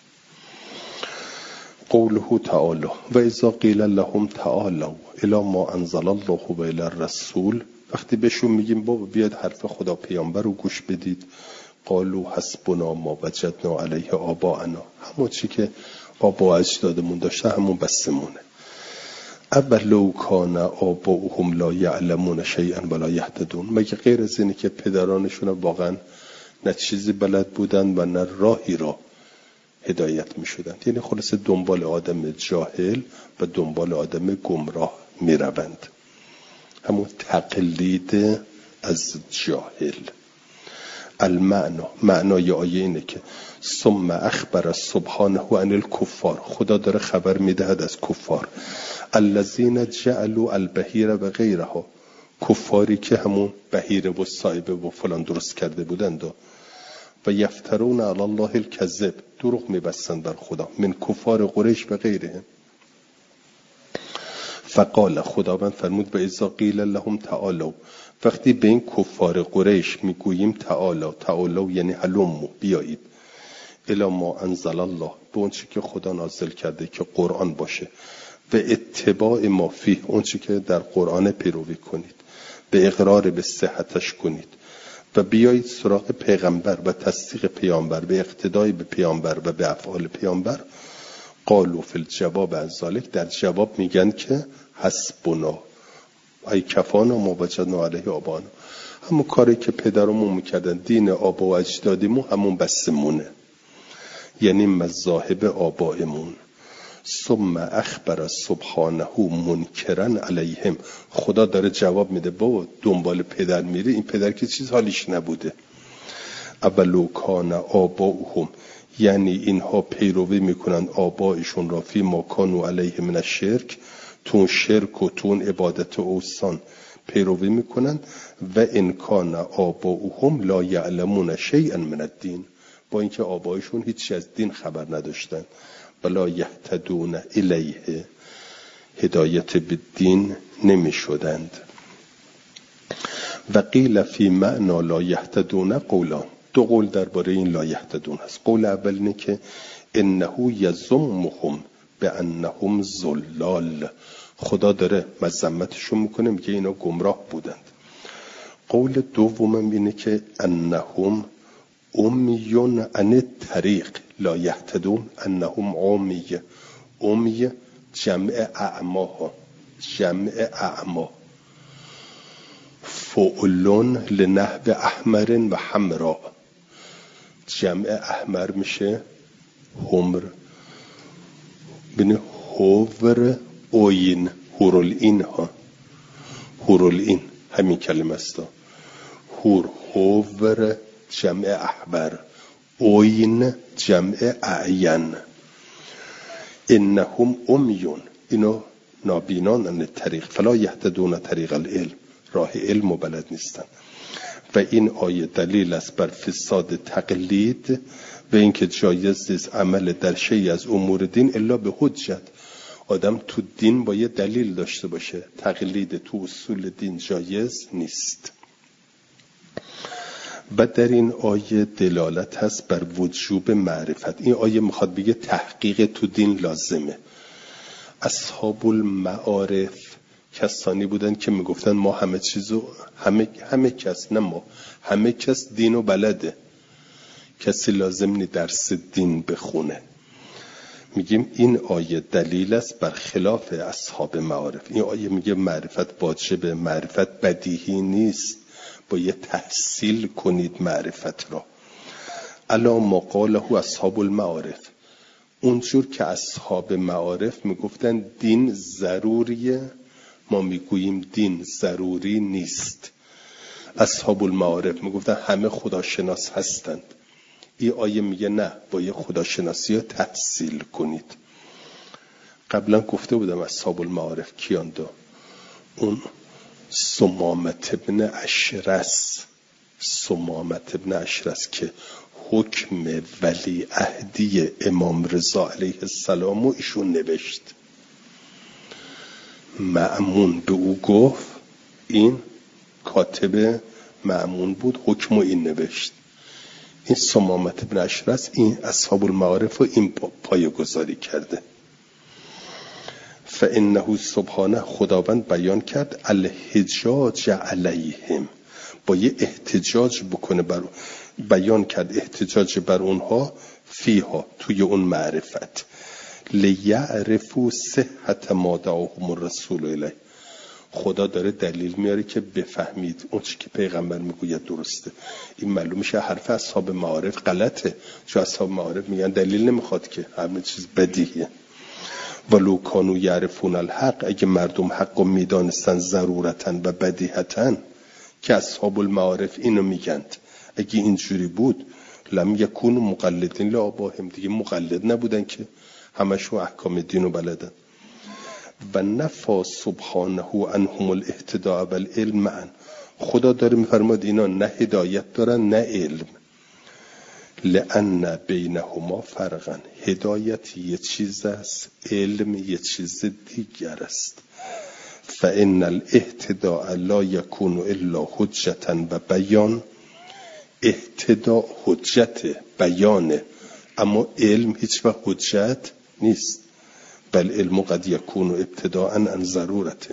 قوله تعالی و اذا قیل لهم تعالوا الی ما انزل الله و الی الرسول، وقتی بهشون میگیم بابا بیاید حرف خدا پیامبر رو گوش بدید، قالوا حسبنا ما وجدنا علیه آباءنا، همون چی که آبا اجدادمون داشته همون بسمونه. اولو کان آباؤهم لا یعلمون شیئا ولا یهتدون، مگه غیر از اینه که پدرانشون واقعا نه چیزی بلد بودن و نه راهی را هدایت می شدن، یعنی خلاص دنبال آدم جاهل و دنبال آدم گمراه می روند، همون تقلید از جاهل. المعنی، معنای آیه اینه که ثم اخبر سبحانه عن الکفار، خدا داره خبر میدهد از کفار، الذین جعلوا البحیر و غیرها، کفاری که همون بحیره و صایبه و فلان درست کرده بودند و یفترون علی الله الکذب، دروغ میبستند بر خدا، من کفار قریش و غیره. فقال، خداوند فرمود به اذا قیل لهم تعالوا، وقتی به این کفار قریش میگوییم تعالوا یعنی هلموا، بیایید، الی ما انزل الله، به اون چی که خدا نازل کرده که قرآن باشه، و اتباع ما فیه، اون چی که در قرآن پیروی کنید، به اقرار به صحتش کنید و بیایید سراغ پیغمبر و تصدیق پیامبر، به اقتدای به پیامبر و به افعال پیامبر. قالوا فی الجواب عن ذلک، در جواب میگن که حسبنا ای کفانا ما وجدنا علیه آبانا، همون کاری که پدرمون میکردن، دین آبا و اجدادیمون همون بسمونه، یعنی مذاهب آبایمون. ثم اخبر سبحانه منکرا علیهم، خدا داره جواب میده بابا دنبال پدر میره، این پدر که چیز حالیش نبوده. اولو کان آباؤهم، یعنی اینها پیروی میکنن آبایشون را فی ما کانوا علیه من الشرک، تون شرک و تون عبادت اوثان پیروی میکنن. و ان کان آباؤهم لا یعلمون شیئا من الدین، با اینکه آبایشون هیچی از دین خبر نداشتن، ولا یهتدون الیه، هدایت به دین نمی شدند. و قیل فی معنا لا یهتدون قولان، دو قول درباره این لا یهتدون هست. قول اول اینه که انه یذمهم بانهم ضلال، خدا داره مذمتشون میکنه، میگه اینا گمراه بودند. قول دوم اینه که انهم امیون عن الطریق لا یهتدون، انهم عمیه، امیه جمع اعما ها، جمع اعما، فعلون لنحو احمر و حمراء، جمع احمر میشه حمر. بینه هور اوین، هورالعین ها، هورالعین همین کلمه است. هور جمع احمر، اوین جمع اعین. انهم امیون، اینو نابینان طریق، فلا یهتدون طریق العلم، راه علم و بلد نیستن. و این آیه دلیل است بر فساد تقلید و اینکه جایز نیست عمل در شیء از امور دین الا به حجت. آدم تو دین باید دلیل داشته باشه، تقلید تو اصول دین جایز نیست. و در این آیه دلالت هست بر وجوب معرفت. این آیه میخواد بگه تحقیق تو دین لازمه. اصحاب المعارف کسانی بودن که میگفتن ما همه چیزو، همه کس، نه ما، همه کس دینو بلده، کسی لازم نی درس دین بخونه. میگیم این آیه دلیل است بر خلاف اصحاب معارف. این آیه میگه معرفت واجبه، معرفت بدیهی نیست، باید تحصیل کنید معرفت را. الا ما قاله اصحاب المعارف، اونجور که اصحاب معارف میگفتن دین ضروریه، ما میگوییم دین ضروری نیست. اصحاب المعارف میگفتن همه خداشناس هستند. این آیه میگه نه، باید خداشناسی رو تحصیل کنید. قبلا گفته بودم اصحاب المعارف کیان؟ اون سمامت ابن اشرس، سمامت ابن اشرس که حکم ولی عهدی امام رضا علیه السلام رو ایشون نوشت. مأمون به او گفت، این کاتب مأمون بود، حکم این نوشت. این سمامت ابن اشرس این اصحاب المعارف رو این پایه گذاری کرده. فانه سبحانه، خداوند بیان کرد الحجاج علیهم، با یه احتجاج بکنه بر، بیان کرد احتجاج بر اونها فیها، توی اون معرفت. لیعرفوا صحت ما دعاهم الرسول الیه، خدا داره دلیل میاره که بفهمید اون چی که پیغمبر میگوید درسته. این معلوم میشه حرف اصحاب معارف غلطه، چون اصحاب معارف میگن دلیل نمیخواد که همه چیز بدیهیه. ولو کانوا یعرفون الحق، اگه مردم حق رو میدانستن ضرورتن و بدیهتن، که اصحاب المعارف اینو میگند، اگه اینجوری بود لم یکونوا مقلدین لآبائهم، دیگه مقلد نبودن که همشون احکام دینو بلدن. و نفا سبحانه عنهم الاهتداء والعلم معا، خدا داره میفرماد اینا نه هدایت دارن نه علم. لأن بینهما فرقا، هدایت یه چیز است، علم یه چیز دیگر است. فإن الاهتداء لا يكون الا حجة و بیان، اهتداء حجت بیانه، اما علم هیچ وقت حجت نیست. بل علم قد يكون ابتداء عن ضرورت.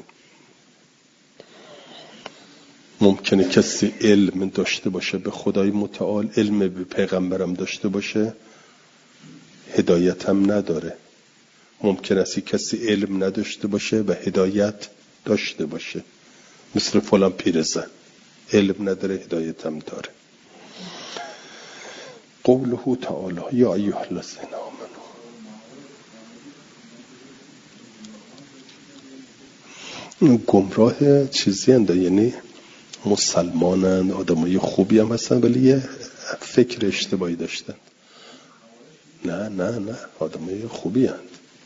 ممکنه کسی علم داشته باشه به خدای متعال، علم به پیغمبرم داشته باشه، هدایت هم نداره. ممکنه کسی علم نداشته باشه و هدایت داشته باشه، مثل فلان پیرزن، علم نداره هدایت هم داره. قوله تعالی یا ایها الذین آمنوا، گمراه چیزی هستند، یعنی مسلمانند، آدمای خوبی هم هستن ولی یه فکر اشتباهی داشتن. نه آدمای خوبی هستند.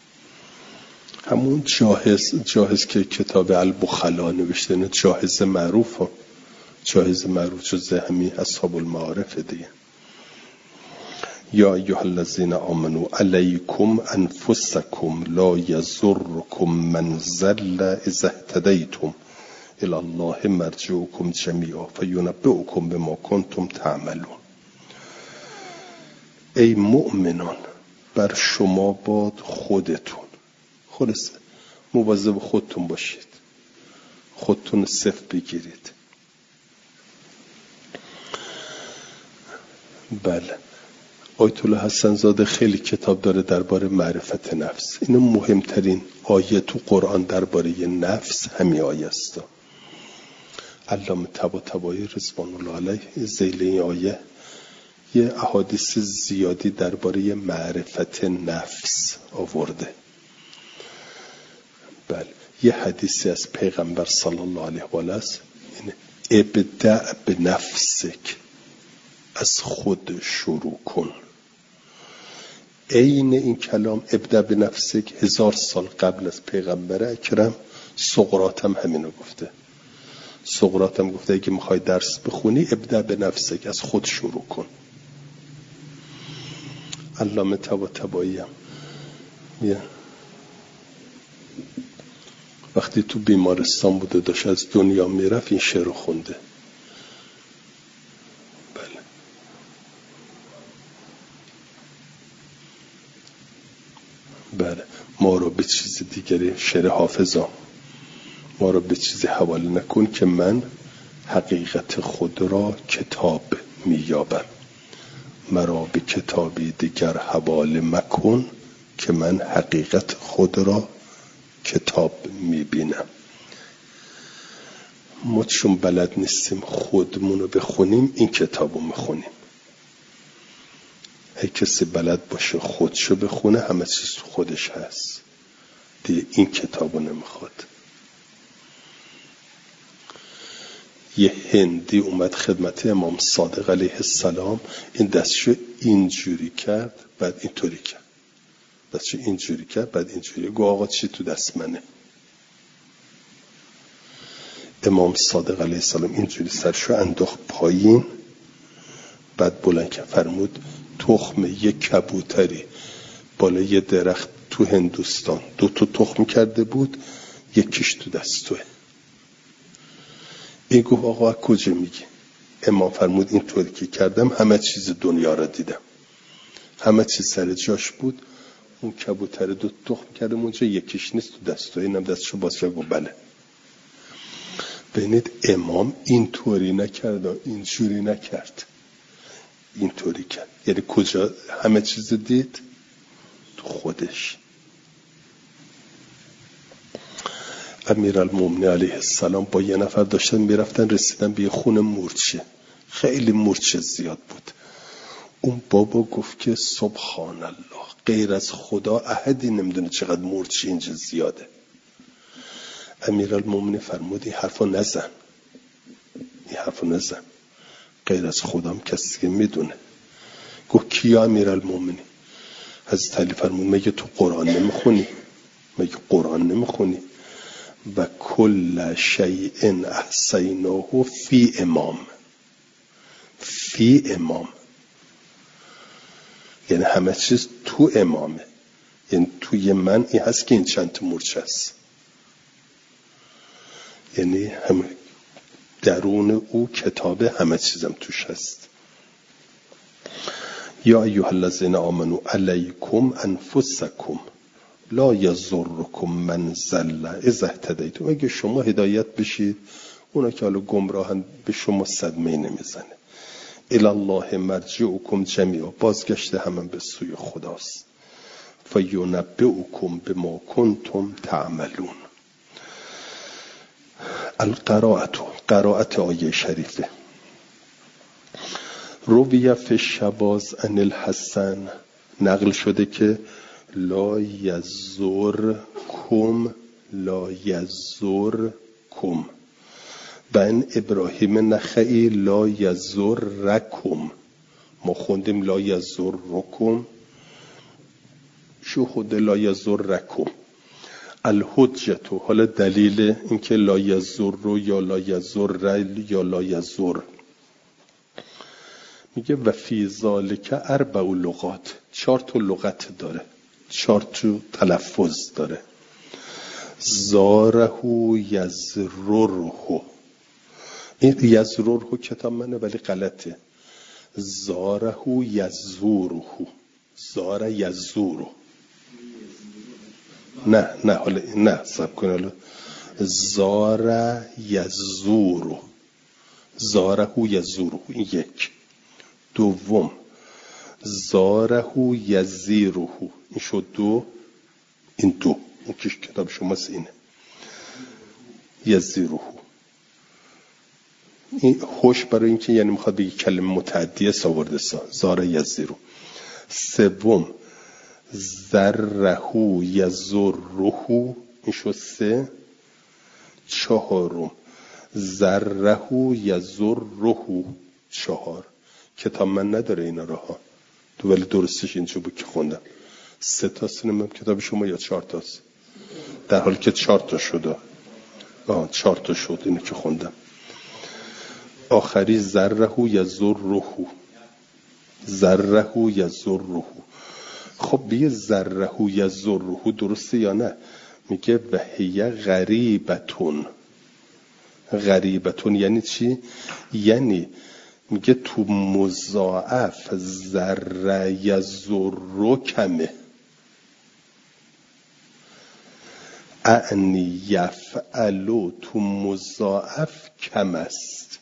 همون جاهز که کتاب البخلا نوشته، نه جاهز معروف ها، جاهز معروف جز همین اصحاب المعارف دیگه. یا ایها الذین آمنوا علیکم انفسکم لا یضرکم من ضل اذا اهتدیتم الی الله مرجعکم جمیعا فینبئکم بما کنتم تعملون. ای مؤمنان، بر شما باد خودتون، خلاصه مواظب خودتون باشید، خودتون صفر بگیرید. بله، آیت الله حسن زاده خیلی کتاب داره درباره معرفت نفس. اینو مهمترین آیه تو قرآن درباره نفس همین آیه است. علامه طباطبایی رضوان الله علیه ذیل این آیه یه احادیث زیادی درباره معرفت نفس آورده. بله، یه حدیثی از پیغمبر صلی الله علیه و آله است، ابدأ به نفسک، از خود شروع کن. عین این کلام ابدأ به نفسک 1000 سال قبل از پیغمبر اکرم سقراط هم همینو گفته. سقراط هم گفته اگه میخوای درس بخونی ابدأ به نفسک، از خود شروع کن. علامه طباطبایی هم وقتی تو بیمارستان بوده داشت از دنیا میرفت این شعر رو خونده. بله، ما رو به چیز دیگری، شعر حافظا، ما رو به چیزی حواله نکن که من حقیقت خود را کتاب میابم، مرا به کتابی دیگر حواله مکن که من حقیقت خود را کتاب میبینم. ما چون بلد نیستیم خودمونو بخونیم این کتابو میخونیم. اگه کسی بلد باشه خودشو بخونه همه چیز تو خودش هست دیگه، این کتابو نمیخواد. یه هندی اومد خدمت امام صادق علیه السلام، این دستشو اینجوری کرد بعد اینطوری کرد، دستشو اینجوری کرد بعد اینجوری، گفت آقا چی تو دست منه؟ امام صادق علیه السلام اینجوری سرشو انداخت پایین، بعد بلند کرد فرمود تخم یک کبوتری بالای یه درخت تو هندوستان 2 تا تخم کرده بود، یکیش تو دست توه. این گفت آقا کجا میگی؟ امام فرمود اینطوری که کردم همه چیز دنیا را دیدم، همه چیز سر جاش بود، اون کبوتر 2 تخم کردم اونجا یکیش نیست تو دست توه. اینم دستشو باز کرد گفت بله. ببینید امام اینطوری نکرد، اینجوری نکرد، اینطوری کرد. یعنی کجا همه چیز دید؟ تو خودش. امیرالمومنین علیه السلام با یه نفر داشتن میرفتن، رسیدن به یه خونه مورچه، خیلی مورچه زیاد بود. اون بابا گفت که سبحان الله، غیر از خدا احدی نمیدونه چقدر مورچه اینجا زیاده. امیرالمومنین فرمود این حرفا نزن، این حرفا نزن، غیر از خودم کسی که میدونه. گفت کیا امیرالمومنین؟ حضرت علی فرمود مگه تو قرآن نمیخونی؟ مگه قرآن نمیخونی؟ و کل شیء احصیناه فی امام، فی امام یعنی همه چیز تو امامه، یعنی توی من این هست که این چند تا مورچه است، یعنی هم درون او کتاب همه چیزم توش هست. یا ایها الذین آمنوا علیکم انفسکم لا یضرکم من ضل اذا اهتدیتم. اگه شما هدایت بشید اونا که حالا گمراهن به شما صدمه نمیزنه. الی الله مرجعکم جمیعا، بازگشت همه به سوی خداست. فینبئکم بما کنتم تعملون. قرائت آیه شریفه. رویه فی الشواذ عن الحسن، نقل شده که لا یزرکم، لا یزرکم. بن ابراهیم نخعی لا یزرکم، ما خوندیم لا یزرکم، شو خود لا یزرکم. الحجتو، حالا دلیل اینکه لا یزر یا لا یزر یا لا یزر، میگه و فی ذالک 4 لغات، 4 تا لغت داره، 4 تا تلفظ داره. زاره یزرره، این یزرره کتاب منه ولی غلطه. زاره یزوره، زاره یزوره، نه حالا نه سب کن، حالا زاره یزوره، زاره یزوره، این یک. دوم زاره یزیره، این شد 2، این 2، این که کتاب شماست اینه. یزیره این هوش برای اینکه یعنی میخواد بگه کلمه متعدیه آورده زار یزیرو. سوم ذرهو یزرهو، این شد 3. چهارم ذرهو یزرهو 4. کتاب من نداره اینا رو ها تو، ولی درستش اینجا بود که خوندم. 3 تاست نمیم کتاب شما یا 4 تاست، در حالی که 4 تا شده. 4 تا شد اینو که خوندم. آخری ذرهو یزرهو، ذرهو یزرهو. خب بیه ذرهو یزرهو درسته یا نه؟ میگه وهیه غریبتون. غریبتون یعنی چی؟ یعنی میگه تو مضاعف ذره یزر کمه، اعنی یفعلو تو مضاعف کم است.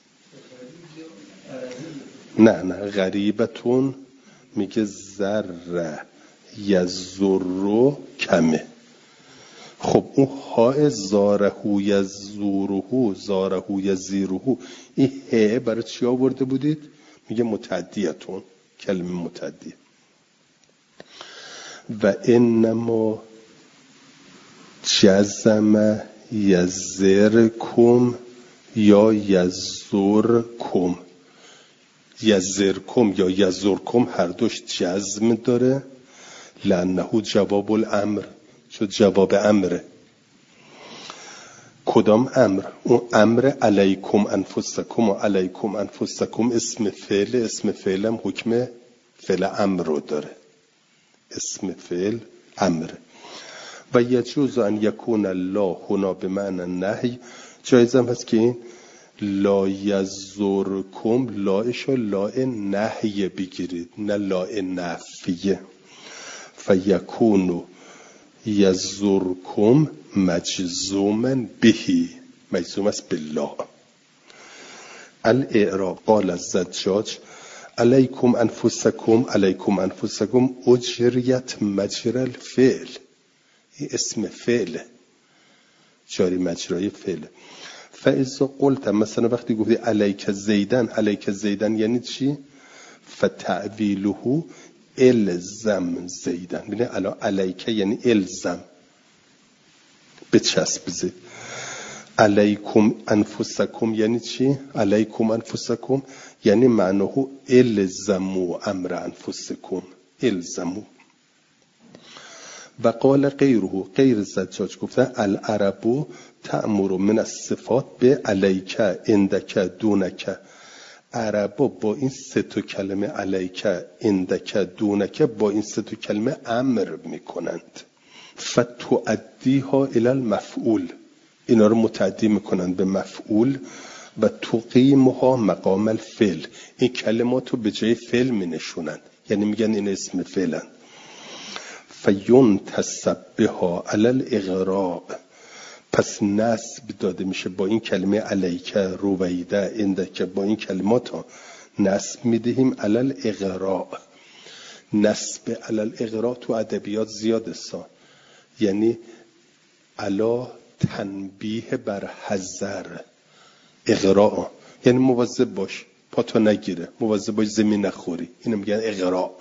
نه غریبتون میگه ذره یزر کمه. خب اون های زارهو یزورهو زارهو یزیرهو، این هه برای چی آورده بودید؟ میگه متعدیتون، کلمه متعدیه. و انما جزم یزرکم یا یزرکم، یزرکم یا یزرکم هر دوش جزم داره، لانه جواب الامر، چون جواب امره. کدام امر؟ اون امر علیکم انفسکم و علیکم انفسکم اسم فعل، اسم فعل هم حکم فعل امر رو داره، اسم فعل امره. و یجوز ان یکون الله هنا بمعنی النهی، جایز هم هست که این لا یزرکم لایشو لای نهیه بگیرید، نه لای نفیه. فیکونو یزرکم مجزوما بهی، مجزوم است بالله. الاعراب قال الزجاج علیکم انفسکم، علیکم انفسکم اجریت مجرى الفعل، این اسم فعل، جاری مجرای فعل. فاذا قلت، مثلا وقتی گفتی علیک زیدن، علیک زیدن یعنی چی؟ فتعویله الزم زیدن. ببین الان علیک یعنی الزم، بچسب زید. علیکم انفسکم یعنی چی؟ علیکم انفسکم یعنی معناه الزمو امر انفسکم، الزمو. و قال غیره، غیر زجاج گفته العربو تأمر من الصفات به علیک اندک دونک. عربا با این 3 کلمه علیک اندک دونک، با این 3 کلمه امر میکنند. فتؤدیها الی المفعول، اینا رو متعدی میکنند به مفعول. و تقیمها مقام الفعل، این کلمات رو به جای فعل مینشونند، یعنی میگن این اسم فعلن. فینتسب بها علی الاغراء، پس نسب داده میشه با این کلمه علیک رویده اندک، با این کلمات ها نسب میدهیم علی الاغراء. نسب علی الاغراء تو ادبیات زیاده سا، یعنی علا تنبیه بر حذر. اغراء یعنی مواظب باش پاتو نگیره، مواظب باش زمین نخوری، اینو میگن اغراء.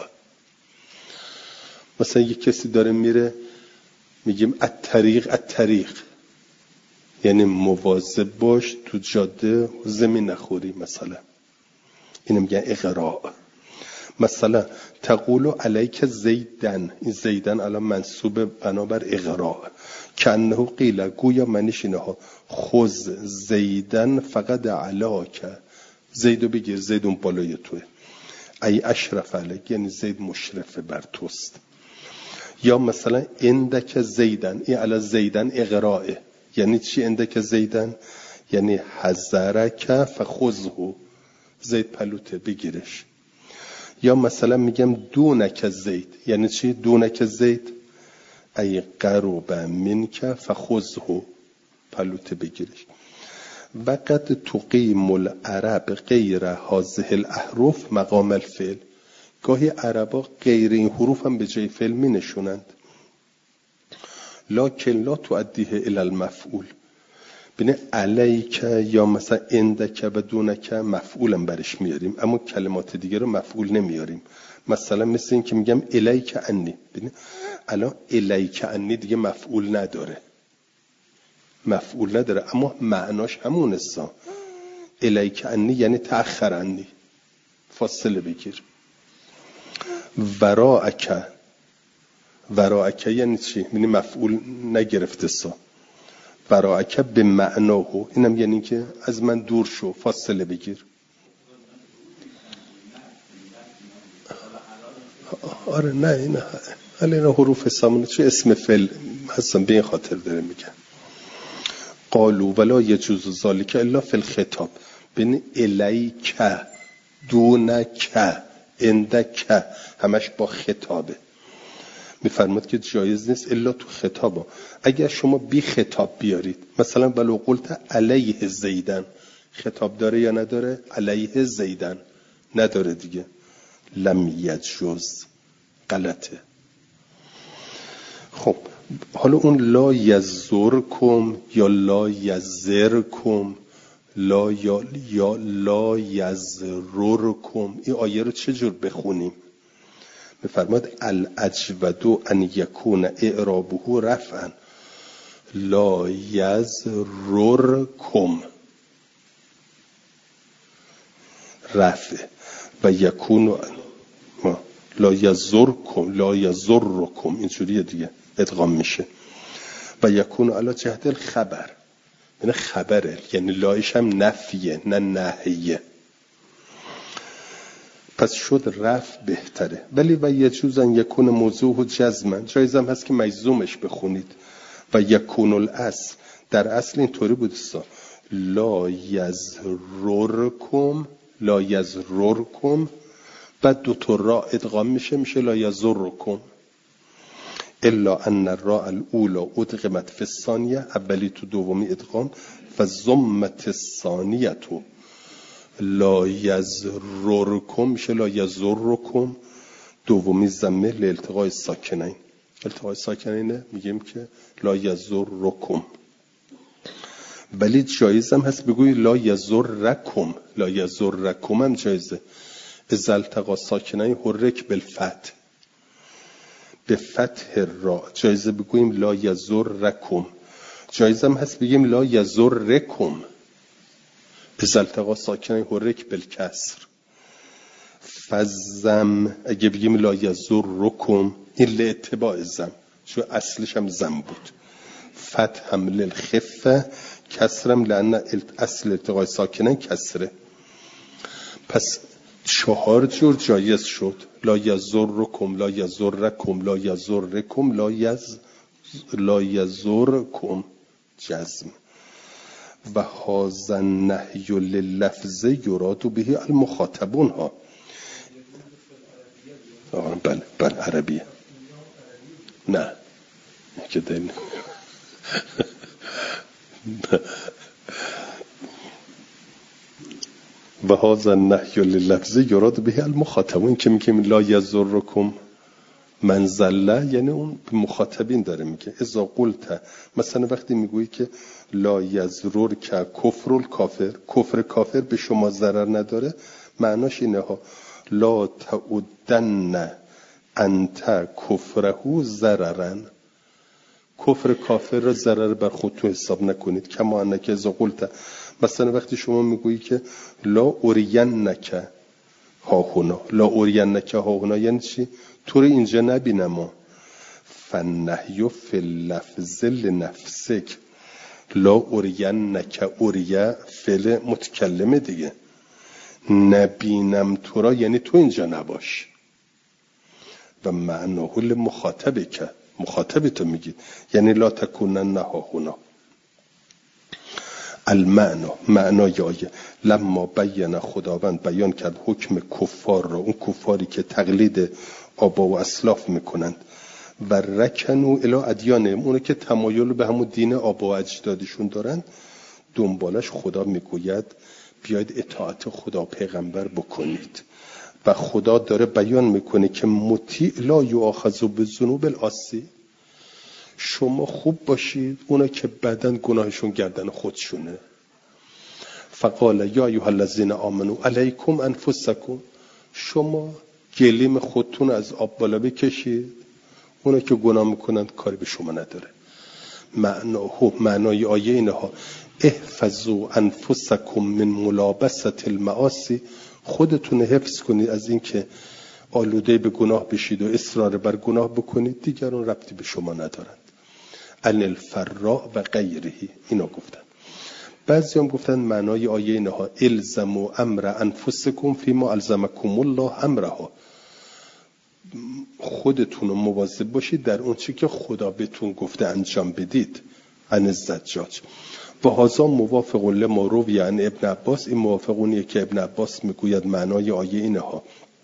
مثلا یک کسی داره میره میگیم الطریق، یعنی مواظب باش تو جاده زمین نخوری، مثلا اینو میگن اغراء. مثلا تقول علیک زیدن، این زیدن الان منصوب بنابر اغراء. کنه قیل، گویا منیش اینه ها، خذ زیدن فقط علاک، زیدو بگیر، زید اون بالای توه. ای اشرف علیک یعنی زید مشرف بر توست. یا مثلا اندک زیدن، این علی زیدن اغراء، یعنی چی اندک زیدن؟ یعنی حذرک فخذه، زید پلوته بگیرش. یا مثلا میگم دونک زید، یعنی چی دونک زید؟ ای قرب منک فخذه، پلوته بگیرش. وقت تقیم العرب غیر هذه الاحرف مقام الفعل، گاهی عربا غیر این حروف هم به جای فعل می نشونند. لکن لا تؤدیه الی المفعول، ببین علیک یا مثلا اندک و دونک مفعولم برش میاریم، اما کلمات دیگه رو مفعول نمیاریم. مثلا مثل این که میگم الیک انی، ببین الان الیک انی دیگه مفعول نداره، اما معناش همون است. الیک انی یعنی تأخر انی، فاصله بگیر. وراءک یعنی چی؟ یعنی مفعول نگرفته سا. وراءک به معناه، اینم یعنی که از من دور شو، فاصله بگیر. آره نه اینا حروف سامونه چه اسم فعل هستن، به این خاطر داره میگن. قالوا ولا يجوز ذلك الا في الخطاب. ببین الیک دونک اندک همش با خطابه. میفرماد که جایز نیست الا تو خطابا. اگر شما بی خطاب بیارید، مثلا ولو قلت علیه زیدن، خطاب داره یا نداره؟ علیه زیدن نداره دیگه. لم یجوز، غلطه. خب حالا اون لا یزرکم یا لا یزرکم لا یزررکم، این آیه رو چجور بخونیم؟ میفرماد الاجود ان یکون اعرابه رفعا لا یزررکم، رفع و یکون لا یزررکم اینجوریه دیگه، ادغام میشه. و یکون علی جهت الخبر، یعنی خبره، یعنی لایش هم نفیه نه نهیه، پس شد رفع بهتره. ولی و یجوز ان یکون موضوع جزما، جایزم هست که مجزومش بخونید. و یکون الاصل، در اصل اینطوری بود لا یزررکم بعد دو تا را ادغام میشه لا یزررکم، الا ان الراء الاولى ادغمت فی الثانیه، اولی تو دومی ادغام، فضمت الثانیه تو لا یزررکم میشه لا یزررکم، دومی ضمه لالتقاء ساکنین. التقاء ساکنین میگیم که لا یزررکم. ولی جایز هم هست بگوی لا یزررکم، لا یزررکم هم جایزه. اذا التقاء ساکنین حرک بالفتح، به فتح را جایزه بگوییم لا یزررکم. جایزه هم هست بگیم لا یزررکم. اذا التقاء ساکنین حرک بالکسر. فزم اگه بگیم لا یزررکم، این لاتباع زم، چون اصلش هم زم بود. فتح هم للخفه، کسرم لان اصل التقاء ساکنین کسره. پس 4 جور جایز شد. لا یزررکم، لا یزررکم، لا یزررکم، لا یزررکم جزم. و هذا النهی لللفظ یراد به المخاطبون ها. بله عربیه. نه که دین و هذا النهی لللفظ یراد به المخاطبون، که میگیم لا یزررکم من زله، یعنی اون مخاطبین داره میگه. اذا قلت، مثلا وقتی میگویی که لا یزررک کفر الکافر، کفر کافر به شما ضرر نداره، معناش اینه ها لا تعدن انت کفره ضررا، کفر کافر را ضرر بر خود تو حساب نکنید. کما انک اذا قلت، مثلا وقتی شما میگویی که لا اورینک ها هنا، لا اورینک ها هنا یعنی چی؟ تو رو اینجا نبینم. فالنهی فی اللفظ لنفسک، لا اورینک، اوریه فعل متکلمه دیگه، نبینم تو را یعنی تو اینجا نباش. و معناه لمخاطبه، که مخاطب تو میگی، یعنی لا تکونن ها هنا. المعنی، معنای آیه، لما بین خداوند بیان کرد حکم کفار را، اون کفاری که تقلید آبا و اسلاف میکنند، و رکنو الی ادیانهم، اونه که تمایل به همون دین آبا و اجدادشون دارن، دنبالش خدا میگوید بیاید اطاعت خدا پیغمبر بکنید. و خدا داره بیان میکنه که مطیع لا یؤاخذ بالذنوب العاصی، شما خوب باشید، اونا که بعدن گناهشون گردن خودشونه. فقال یا ایها الذین آمنوا علیکم انفسکم، شما گلیم خودتون از آب بالا بکشید، اونا که گناه میکنن کاری به شما نداره. معنای آیه اینها احفظوا انفسکم من ملابسة المعاصی، خودتون حفظ کنید از این که آلوده به گناه بشید و اصرار بر گناه بکنید، دیگران ربطی به شما ندارند. عن الفراء و غیره، اینا گفتن. بعضی هم گفتن معنای آیه اینها الزموا امر انفسکم فیما الزمکم الله امرها، خودتون رو مواظب باشید در اون چی که خدا بهتون گفته انجام بدید. عن الزجاج و هذا موافق لما روی عن ابن عباس، این موافقونیه که ابن عباس میگوید معنای آیه اینها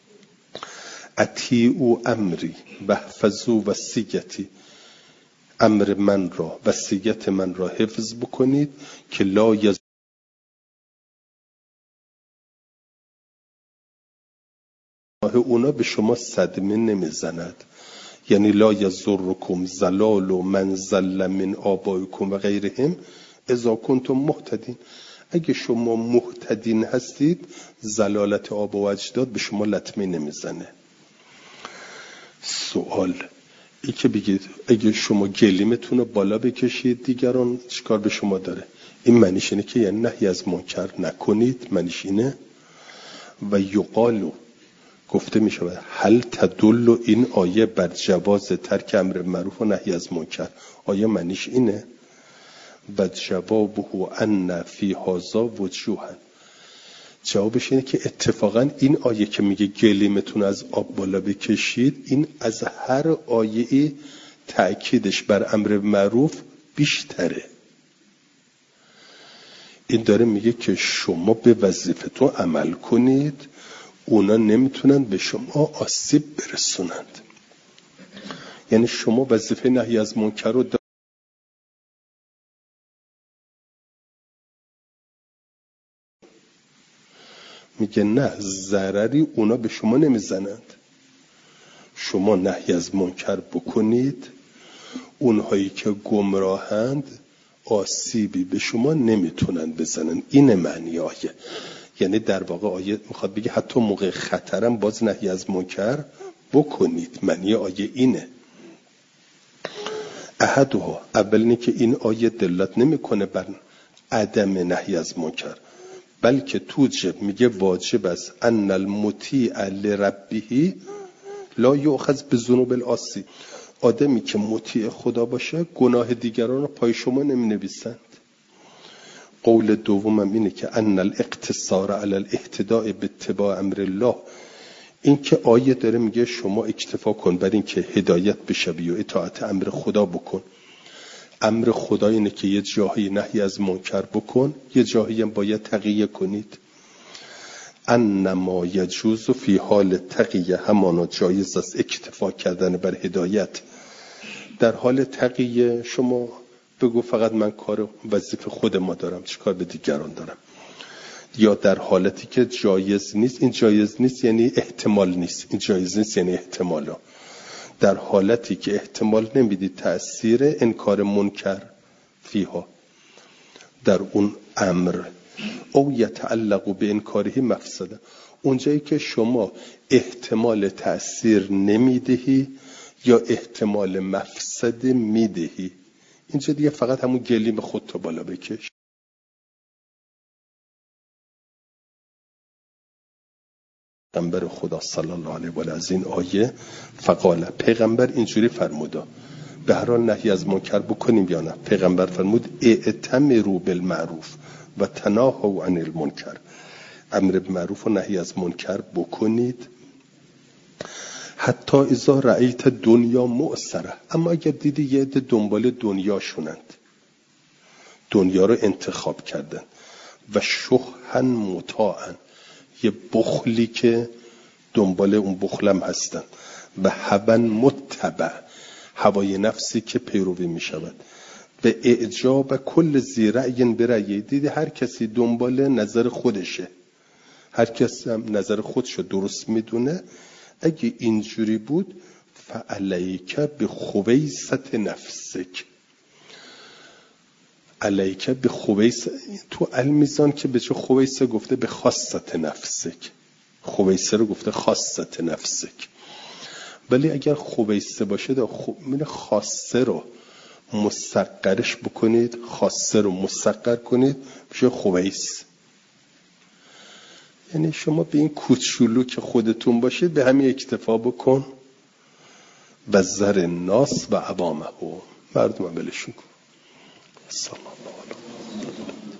اطیعوا امری و احفظوا وصیتی، امر من را وصیت من را حفظ بکنید که لا اونا به شما صدمه نمیزند. یعنی لا یضرکم ضلال من ضل من آبائکم و غیرهم اذا کنتم مهتدین، اگه شما مهتدین هستید ضلالت آبا و اجداد به شما لطمه نمیزنه. سوال ای که بگید اگه شما گلیمتون رو بالا بکشید دیگران چیکار به شما داره؟ این معنیش اینه که یعنی نهی از منکر نکنید، معنیش اینه. و یقالو گفته می شود هل تدل این آیه بر جواز ترک امر معروف و نهی از منکر، آیه معنیش اینه. و جوابه ان فی هذا وجوها، جوابش اینه که اتفاقا این آیه که میگه گلیمتون از آب بالا بکشید، این از هر آیه تأکیدش بر امر معروف بیشتره. این داره میگه که شما به وظیفتون عمل کنید، اونا نمیتونن به شما آسیب برسونند. یعنی شما وظیفه نهی از منکر رو میگه نه، ضرری اونا به شما نمیزنند، شما نهی از منکر بکنید، اونهایی که گمراهند آسیبی به شما نمیتونن بزنن. این معنی آیه. یعنی در واقع آیه میخواد بگه حتی موقع خطرم باز نهی از منکر بکنید. معنی آیه اینه. احدها، اول اینه که این آیه دلالت نمیکنه بر عدم نهی از منکر، بلکه توجب، میگه واجب است ان المطیع لربه لا یؤخذ بذنوب العاصی، آدمی که مطیع خدا باشه گناه دیگران رو پای شما نمی نویسند. قول دومم اینه که ان الاقتصار علی الاهتداء باتباع امر الله، این که آیه داره میگه شما اکتفا کن بر این که هدایت بشوی و اطاعت امر خدا بکن. امر خدا اینه که یه جاهی نهی از منکر بکن، یه جاهی هم باید تقیه کنید. انما یجوز فی حال تقیه، همانا جایز است اکتفا کردن بر هدایت. در حال تقیه شما بگو فقط من کار وظیفه خود ما دارم، چیکار به دیگران دارم. یا در حالتی که جایز نیست، این جایز نیست یعنی احتمال نیست، این جایز نیست یعنی احتمالا. در حالتی که احتمال نمیدید تأثیر انکار منکر فیها در اون امر، او یتعلق به انکاره مفسده، اونجایی که شما احتمال تأثیر نمیدهی یا احتمال مفسده میدهی، اینجا دیگه فقط همون گلیم خودتو بالا بکش. پیغمبر خدا صلی الله علیه و آله از این آیه فقال، پیغمبر اینجوری فرموده، به هر حال نهی از منکر بکنیم یا نه. پیغمبر فرمود ائتمروا بالمعروف و تناهوا عن المنکر، امر بالمعروف و نهی از منکر بکنید. حتی اذا رأیت دنیا مؤثره، اما اگر دیدی یه عده دنبال دنیا شونند، دنیا رو انتخاب کردن، و شحن مطاعن، یه بخلی که دنبال اون بخلم هستن، و هون متبع، هوای نفسی که پیروی می شود، و اعجاب کل ذی رأی برأی، دیدی هر کسی دنبال نظر خودشه، هر کسی هم نظر خودشو درست میدونه. اگه اینجوری بود فعلیک بخویست نفسک. علیک بخویس، تو المیزان که به چه خویسه گفته به خاصت نفسک، خویسه رو گفته خاصت نفسک. ولی اگر خویسه باشه من خاصه رو مصغرش بکنید، خاصه رو مصغر کنید میشه خویس. یعنی شما به این کوچولو که خودتون باشید به همین اکتفا بکن. و ذر الناس و عوامه، مردم ولشون کن. سلام علیکم.